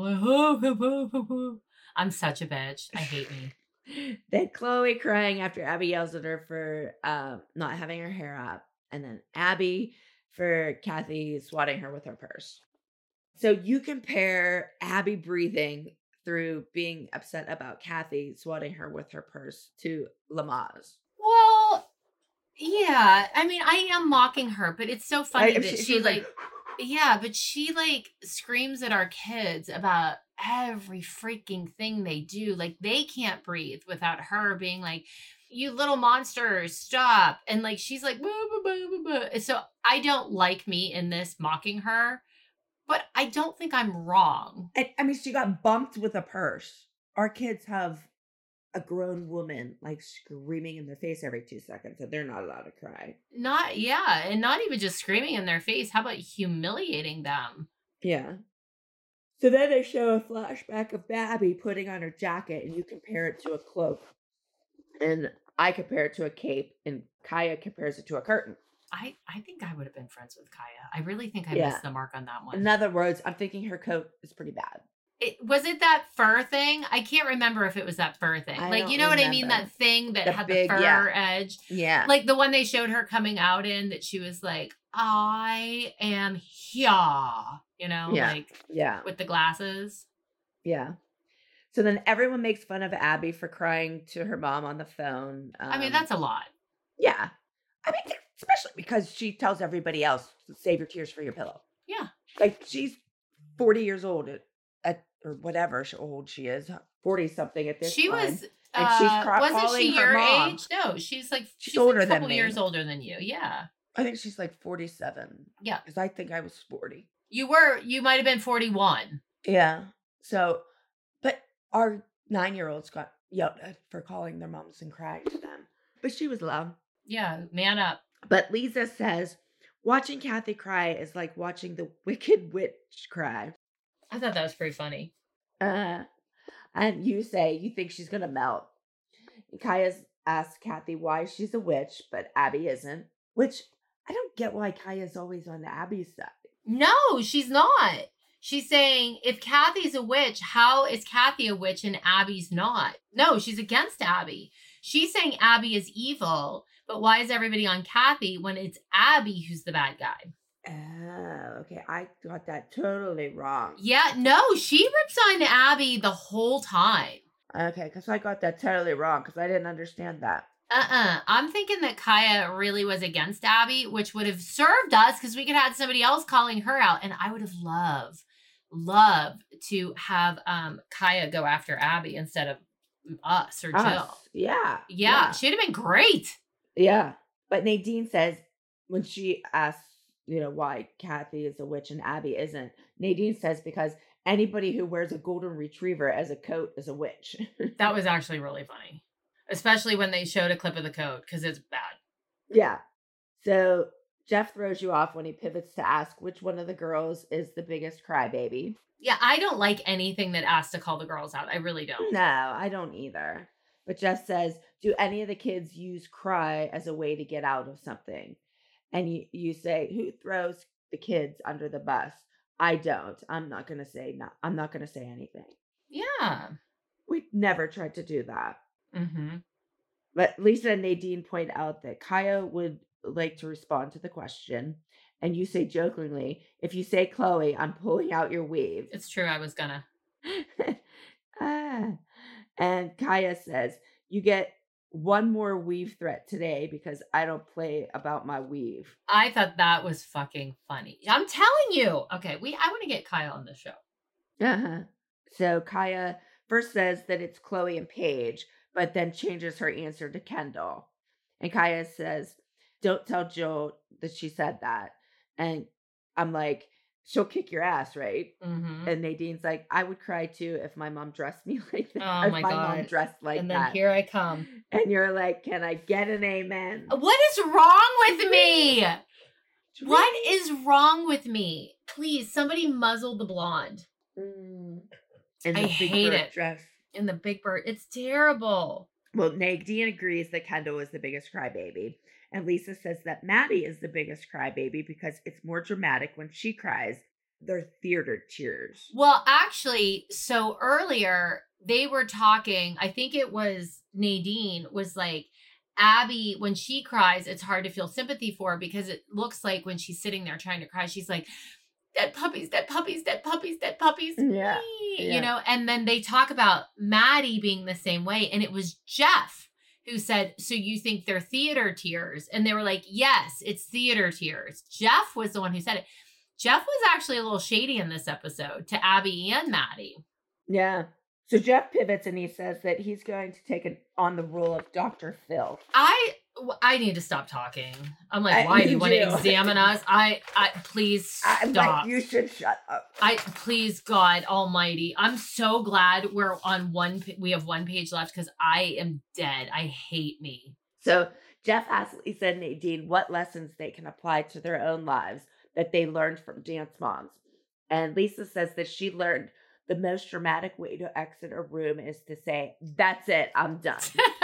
it. I'm such a bitch. I hate me. Then Chloe crying after Abby yells at her for um, not having her hair up. And then Abby for Kathy swatting her with her purse. So you compare Abby breathing through being upset about Kathy swatting her with her purse to Lamaze. Well, yeah. I mean, I am mocking her, but it's so funny I, that she, she like, like, yeah, but she like screams at our kids about every freaking thing they do. Like they can't breathe without her being like, you little monsters, stop. And like, she's like, boo, boo, boo, boo, boo. So I don't like me in this mocking her, but I don't think I'm wrong. I, I mean, she got bumped with a purse. Our kids have a grown woman like screaming in their face every two seconds and they're not allowed to cry. Not, yeah. And not even just screaming in their face. How about humiliating them? Yeah. So then they show a flashback of Abby putting on her jacket and you compare it to a cloak. And I compare it to a cape and Kaya compares it to a curtain. I, I think I would have been friends with Kaya. I really think I yeah. missed the mark on that one. In other words, I'm thinking her coat is pretty bad. It, was it that fur thing? I can't remember if it was that fur thing. I like, you know remember. what I mean? That thing that the had big, the fur yeah. edge. Yeah. Like the one they showed her coming out in that she was like, I am here. You know? Yeah. Like, yeah. with the glasses. Yeah. So then everyone makes fun of Abby for crying to her mom on the phone. Um, I mean, that's a lot. Yeah. I mean, especially because she tells everybody else, save your tears for your pillow. Yeah. Like, she's forty years old at, at or whatever old she is, forty something at this she time. Was, and uh, she's cry- wasn't she your mom. age? No, she's like, she's, she's older like a couple than me. years older than you. Yeah. I think she's like forty-seven. Yeah. Because I think I was forty. You were, you might have been forty-one. Yeah. So, but our nine-year-olds got yelled at for calling their moms and crying to them. But she was loud. Yeah, man up. But Lisa says, watching Kathy cry is like watching the Wicked Witch cry. I thought that was pretty funny. Uh, and you say you think she's going to melt. And Kaya's asked Kathy why she's a witch, but Abby isn't. Which, I don't get why Kaya's always on Abby's side. No, she's not. She's saying, if Kathy's a witch, how is Kathy a witch and Abby's not? No, she's against Abby. She's saying Abby is evil, but why is everybody on Kathy when it's Abby who's the bad guy? Oh, okay. I got that totally wrong. Yeah, no, she rips on Abby the whole time. Okay, because I got that totally wrong because I didn't understand that. Uh-uh. I'm thinking that Kaya really was against Abby, which would have served us because we could have had somebody else calling her out. And I would have loved, loved to have um, Kaya go after Abby instead of us or Us. Jill. Yeah. Yeah, Yeah. she'd have been great. Yeah. But Nadine says when she asks, you know, why Kathy is a witch and Abby isn't, Nadine says because anybody who wears a golden retriever as a coat is a witch. That was actually really funny, especially when they showed a clip of the coat because it's bad. Yeah. So Jeff throws you off when he pivots to ask which one of the girls is the biggest crybaby. Yeah, I don't like anything that asks to call the girls out. I really don't. No, I don't either. But Jeff says, do any of the kids use cry as a way to get out of something? And you, you say, who throws the kids under the bus? I don't. I'm not going to say no. I'm not going to say anything. Yeah. We never tried to do that. Mm-hmm. But Lisa and Nadine point out that Kaya would like to respond to the question. And you say jokingly, if you say Chloe, I'm pulling out your weave. It's true. I was gonna. ah. And Kaya says, you get one more weave threat today because I don't play about my weave. I thought that was fucking funny. I'm telling you. Okay, we. I want to get Kaya on the show. Uh-huh. So Kaya first says that it's Chloe and Paige, but then changes her answer to Kendall. And Kaya says, don't tell Jill that she said that. And I'm like, she'll kick your ass, right? Mm-hmm. And Nadine's like, I would cry too if my mom dressed me like that. Oh if my my God. mom dressed like and that. then here I come. And you're like, can I get an amen? What is wrong with me? What is wrong with me? Please, somebody muzzle the blonde. Mm. In I the big hate bird it. dress. In the big bird. It's terrible. Well, Nadine agrees that Kendall is the biggest crybaby. And Lisa says that Maddie is the biggest crybaby because it's more dramatic when she cries. They're theater tears. Well, actually, so earlier they were talking, I think it was Nadine was like, Abby, when she cries, it's hard to feel sympathy for her because it looks like when she's sitting there trying to cry, she's like, dead puppies, dead puppies, dead puppies, dead puppies. Yeah. You yeah. know, and then they talk about Maddie being the same way. And it was Jeff who said, so you think they're theater tears? And they were like, yes, it's theater tears. Jeff was the one who said it. Jeff was actually a little shady in this episode to Abby and Maddie. Yeah. So Jeff pivots and he says that he's going to take an, on the role of Doctor Phil. I I need to stop talking. I'm like, I, why you do you want to do. examine us? I, I please stop. I'm like, you should shut up. I please, God Almighty. I'm so glad we're on one. We have one page left because I am dead. I hate me. So Jeff asks Lisa and Nadine what lessons they can apply to their own lives that they learned from Dance Moms. And Lisa says that she learned the most dramatic way to exit a room is to say, that's it, I'm done.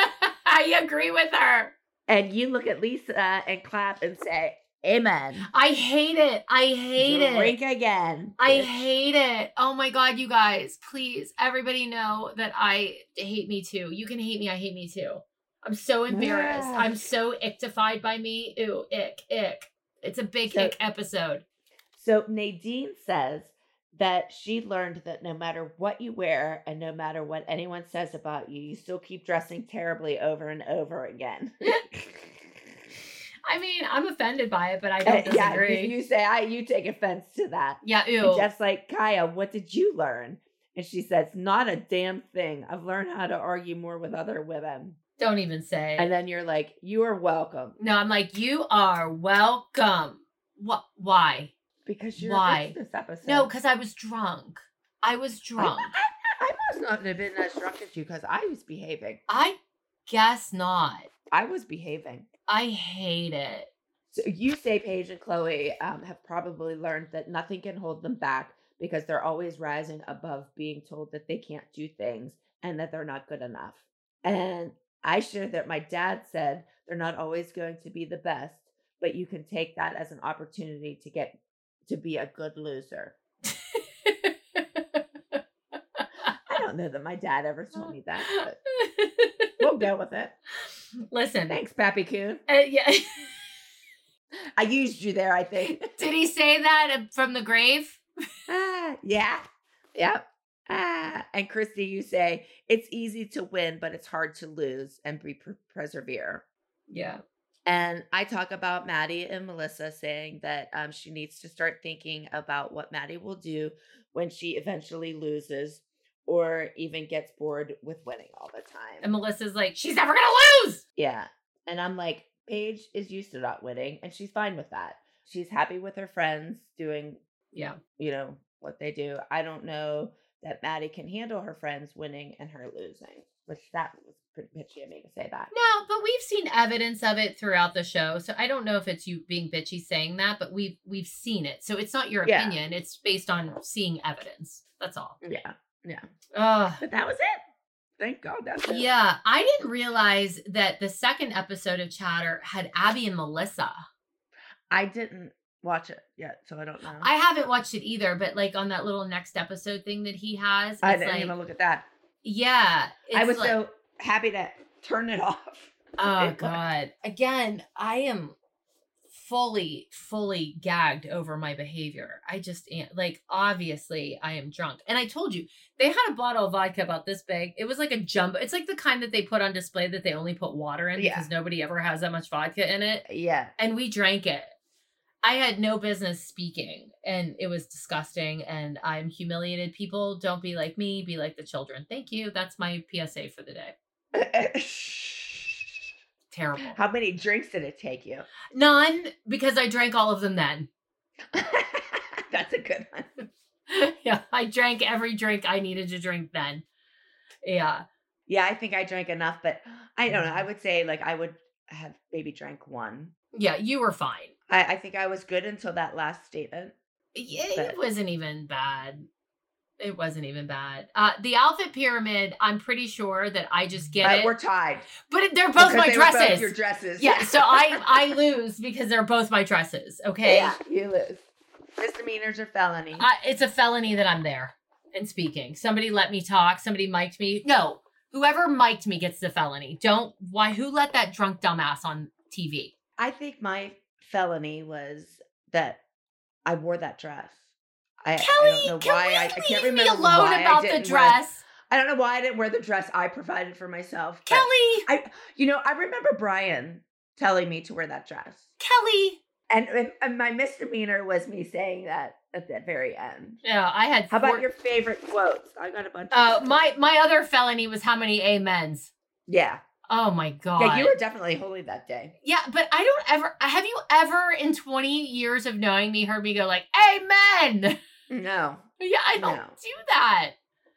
I agree with her. And you look at Lisa and clap and say, amen. I hate it. I hate Drink it. Drink again. I bitch. hate it. Oh my God, you guys, please, everybody know that I hate me too. You can hate me. I hate me too. I'm so embarrassed. Yeah. I'm so ictified by me. Ew, ick, ick. It's a big So- ick episode. So Nadine says that she learned that no matter what you wear and no matter what anyone says about you, you still keep dressing terribly over and over again. I mean, I'm offended by it, but I don't Uh, yeah, disagree. you, you say I, you take offense to that. Yeah, And ew. Jeff's like, Kaya, what did you learn? And she says, not a damn thing. I've learned how to argue more with other women. Don't even say. And then you're like, you are welcome. No, I'm like, you are welcome. What? Why? Because you're Why? a bitch this episode. No, because I was drunk. I was drunk. I, I, I must not have been as drunk as you because I was behaving. I guess not. I was behaving. I hate it. So you say Paige and Chloe um, have probably learned that nothing can hold them back because they're always rising above being told that they can't do things and that they're not good enough. And I share that my dad said they're not always going to be the best, but you can take that as an opportunity to get to be a good loser. I don't know that my dad ever told me that, but we'll go with it. Listen. Thanks, Pappy Coon. Uh, yeah. I used you there, I think. Did he say that from the grave? Ah, yeah. Yep. Ah, and Christy, you say, it's easy to win, but it's hard to lose and be per- persevere. Yeah. And I talk about Maddie and Melissa saying that um, she needs to start thinking about what Maddie will do when she eventually loses or even gets bored with winning all the time. And Melissa's like, she's never going to lose. Yeah. And I'm like, Paige is used to not winning, and she's fine with that. She's happy with her friends doing, yeah, you know, what they do. I don't know that Maddie can handle her friends winning and her losing, which that was pretty bitchy of me to say that. No, but we've seen evidence of it throughout the show. So I don't know if it's you being bitchy saying that, but we've we've seen it. So it's not your Yeah. opinion. It's based on seeing evidence. That's all. Yeah. Yeah. Uh, But that was it. Thank God that's it. yeah. I didn't realize that the second episode of Chatter had Abby and Melissa. I didn't watch it yet, so I don't know. I haven't watched it either, but like on that little next episode thing that he has. I it's didn't like, even look at that. Yeah. I it's was like- so happy to turn it off. Oh It was- God. Again, I am fully, fully gagged over my behavior. I just am like, obviously I am drunk. And I told you, they had a bottle of vodka about this big. It was like a jumbo. It's like the kind that they put on display that they only put water in Yeah. because nobody ever has that much vodka in it. Yeah. And we drank it. I had no business speaking, and it was disgusting, and I'm humiliated. People, don't be like me, be like the children. Thank you. That's my P S A for the day. Terrible. How many drinks did it take you? None, because I drank all of them then. That's a good one. Yeah, I drank every drink I needed to drink then. Yeah. Yeah, I think I drank enough, but I don't know. I would say like I would have maybe drank one. Yeah, you were fine. I, I think I was good until that last statement. Yeah, But- it wasn't even bad. It wasn't even bad. Uh, the outfit pyramid, I'm pretty sure that I just get Uh, it. we're tied. But it- they're both Because my they were both dresses. your dresses. Yeah, so I I lose because they're both my dresses. Okay. Yeah, you lose. Misdemeanors or felony. I, it's a felony that I'm there and speaking. Somebody let me talk. Somebody mic'd me. No, whoever mic'd me gets the felony. Don't. Why? Who let that drunk dumbass on T V? I think my felony was that I wore that dress. I, Kelly, I don't know can why. we I, I can't leave me remember alone why about I the didn't wear- dress? I don't know why I didn't wear the dress I provided for myself. but Kelly, I, you know, I remember Brian telling me to wear that dress. Kelly. And, and, and my misdemeanor was me saying that at the very end. Yeah, I had. How about four- your favorite quotes? I got a bunch of Uh, quotes. my my other felony was how many amens? Yeah. Oh my god. Yeah, you were definitely holy that day. Yeah, but I don't ever. Have you ever in twenty years of knowing me heard me go like amen? No. Yeah, I don't No. do that.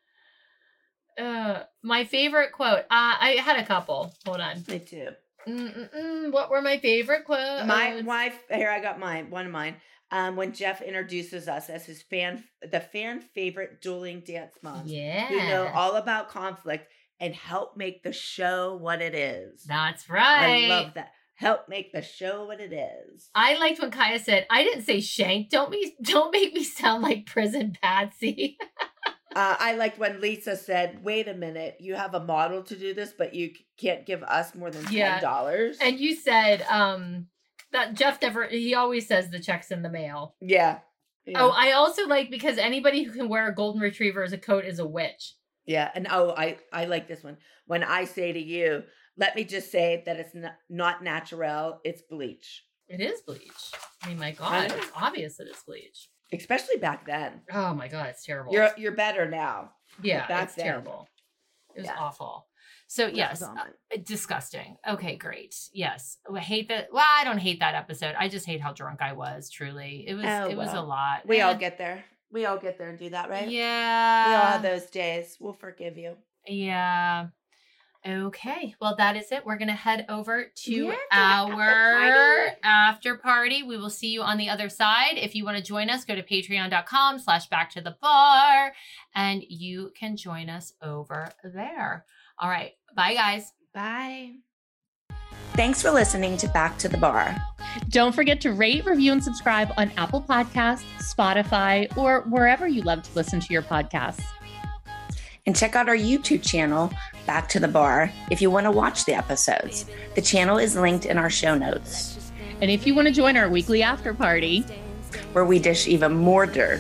Uh, my favorite quote. Uh, I had a couple. Hold on. Me too. Mm-mm-mm. What were my favorite quotes? My wife, here I got mine, one of mine. Um, when Jeff introduces us as his fan, the fan favorite dueling dance moms, Yeah. who know all about conflict and help make the show what it is. That's right. I love that. Help make the show what it is. I liked when Kaya said, "I didn't say shank. Don't me, don't make me sound like prison Patsy." Uh, I liked when Lisa said, "Wait a minute, you have a model to do this, but you c- can't give us more than Yeah. ten dollars." And you said, um, that Jeff never. He always says the check's in the mail. Yeah. yeah. Oh, I also like because anybody who can wear a golden retriever as a coat is a witch. Yeah, and oh, I I like this one. When I say to you, let me just say that it's not, not natural, it's bleach. It is bleach. I mean, my I God, know. it's obvious that it's bleach. Especially back then. Oh my God, it's terrible. You're you're better now. yeah, back it's then. terrible. It was Yeah. awful. So yes, was uh, awful. disgusting. Okay, great. Yes, I hate that. Well, I don't hate that episode. I just hate how drunk I was. Truly, it was. Oh, it was a well. lot. We all Eh, get there. We all get there and do that, right? Yeah. We all have those days. We'll forgive you. Yeah. Okay. Well, that is it. We're going to head over to Yeah, to the our after party. after party. We will see you on the other side. If you want to join us, go to patreon.com slash back to the bar and you can join us over there. All right. Bye, guys. Bye. Thanks for listening to Back to the Bar. Don't forget to rate, review, and subscribe on Apple Podcasts, Spotify, or wherever you love to listen to your podcasts. And check out our YouTube channel, Back to the Bar, if you want to watch the episodes. The channel is linked in our show notes. And if you want to join our weekly after party, where we dish even more dirt.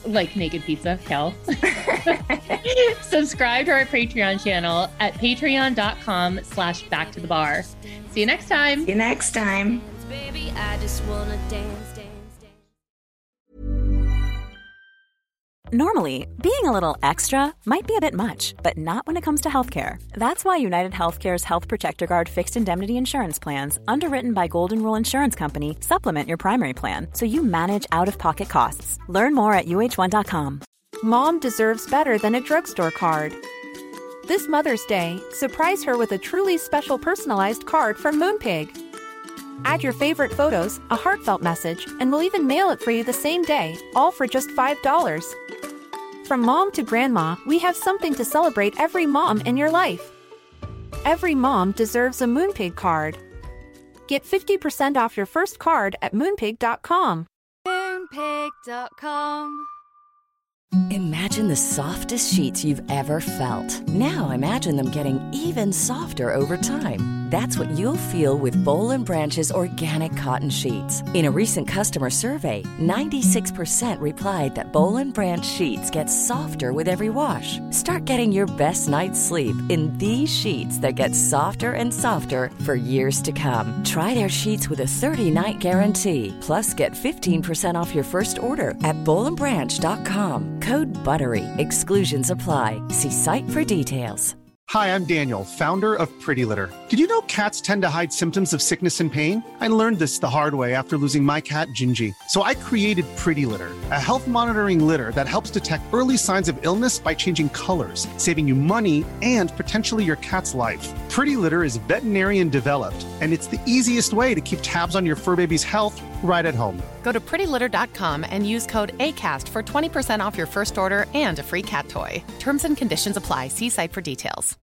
like naked pizza, Kel. Subscribe to our Patreon channel at patreon.com slash back to the bar. See you next time. See you next time. Baby, I just wanna dance, dance, dance. Normally, being a little extra might be a bit much, but not when it comes to healthcare. That's why United Healthcare's Health Protector Guard fixed indemnity insurance plans, underwritten by Golden Rule Insurance Company, supplement your primary plan so you manage out-of-pocket costs. Learn more at U H one dot com. Mom deserves better than a drugstore card. This Mother's Day, surprise her with a truly special personalized card from Moonpig. Add your favorite photos, a heartfelt message, and we'll even mail it for you the same day, all for just five dollars. From mom to grandma, we have something to celebrate every mom in your life. Every mom deserves a Moonpig card. Get fifty percent off your first card at moonpig dot com. moonpig dot com. Imagine the softest sheets you've ever felt. Now imagine them getting even softer over time. That's what you'll feel with Boll and Branch's organic cotton sheets. In a recent customer survey, ninety-six percent replied that Boll and Branch sheets get softer with every wash. Start getting your best night's sleep in these sheets that get softer and softer for years to come. Try their sheets with a thirty-night guarantee. Plus, get fifteen percent off your first order at boll and branch dot com. Code BUTTERY. Exclusions apply. See site for details. Hi, I'm Daniel, founder of Pretty Litter. Did you know cats tend to hide symptoms of sickness and pain? I learned this the hard way after losing my cat, Gingy. So I created Pretty Litter, a health monitoring litter that helps detect early signs of illness by changing colors, saving you money and potentially your cat's life. Pretty Litter is veterinarian developed, and it's the easiest way to keep tabs on your fur baby's health right at home. Go to pretty litter dot com and use code ACAST for twenty percent off your first order and a free cat toy. Terms and conditions apply. See site for details.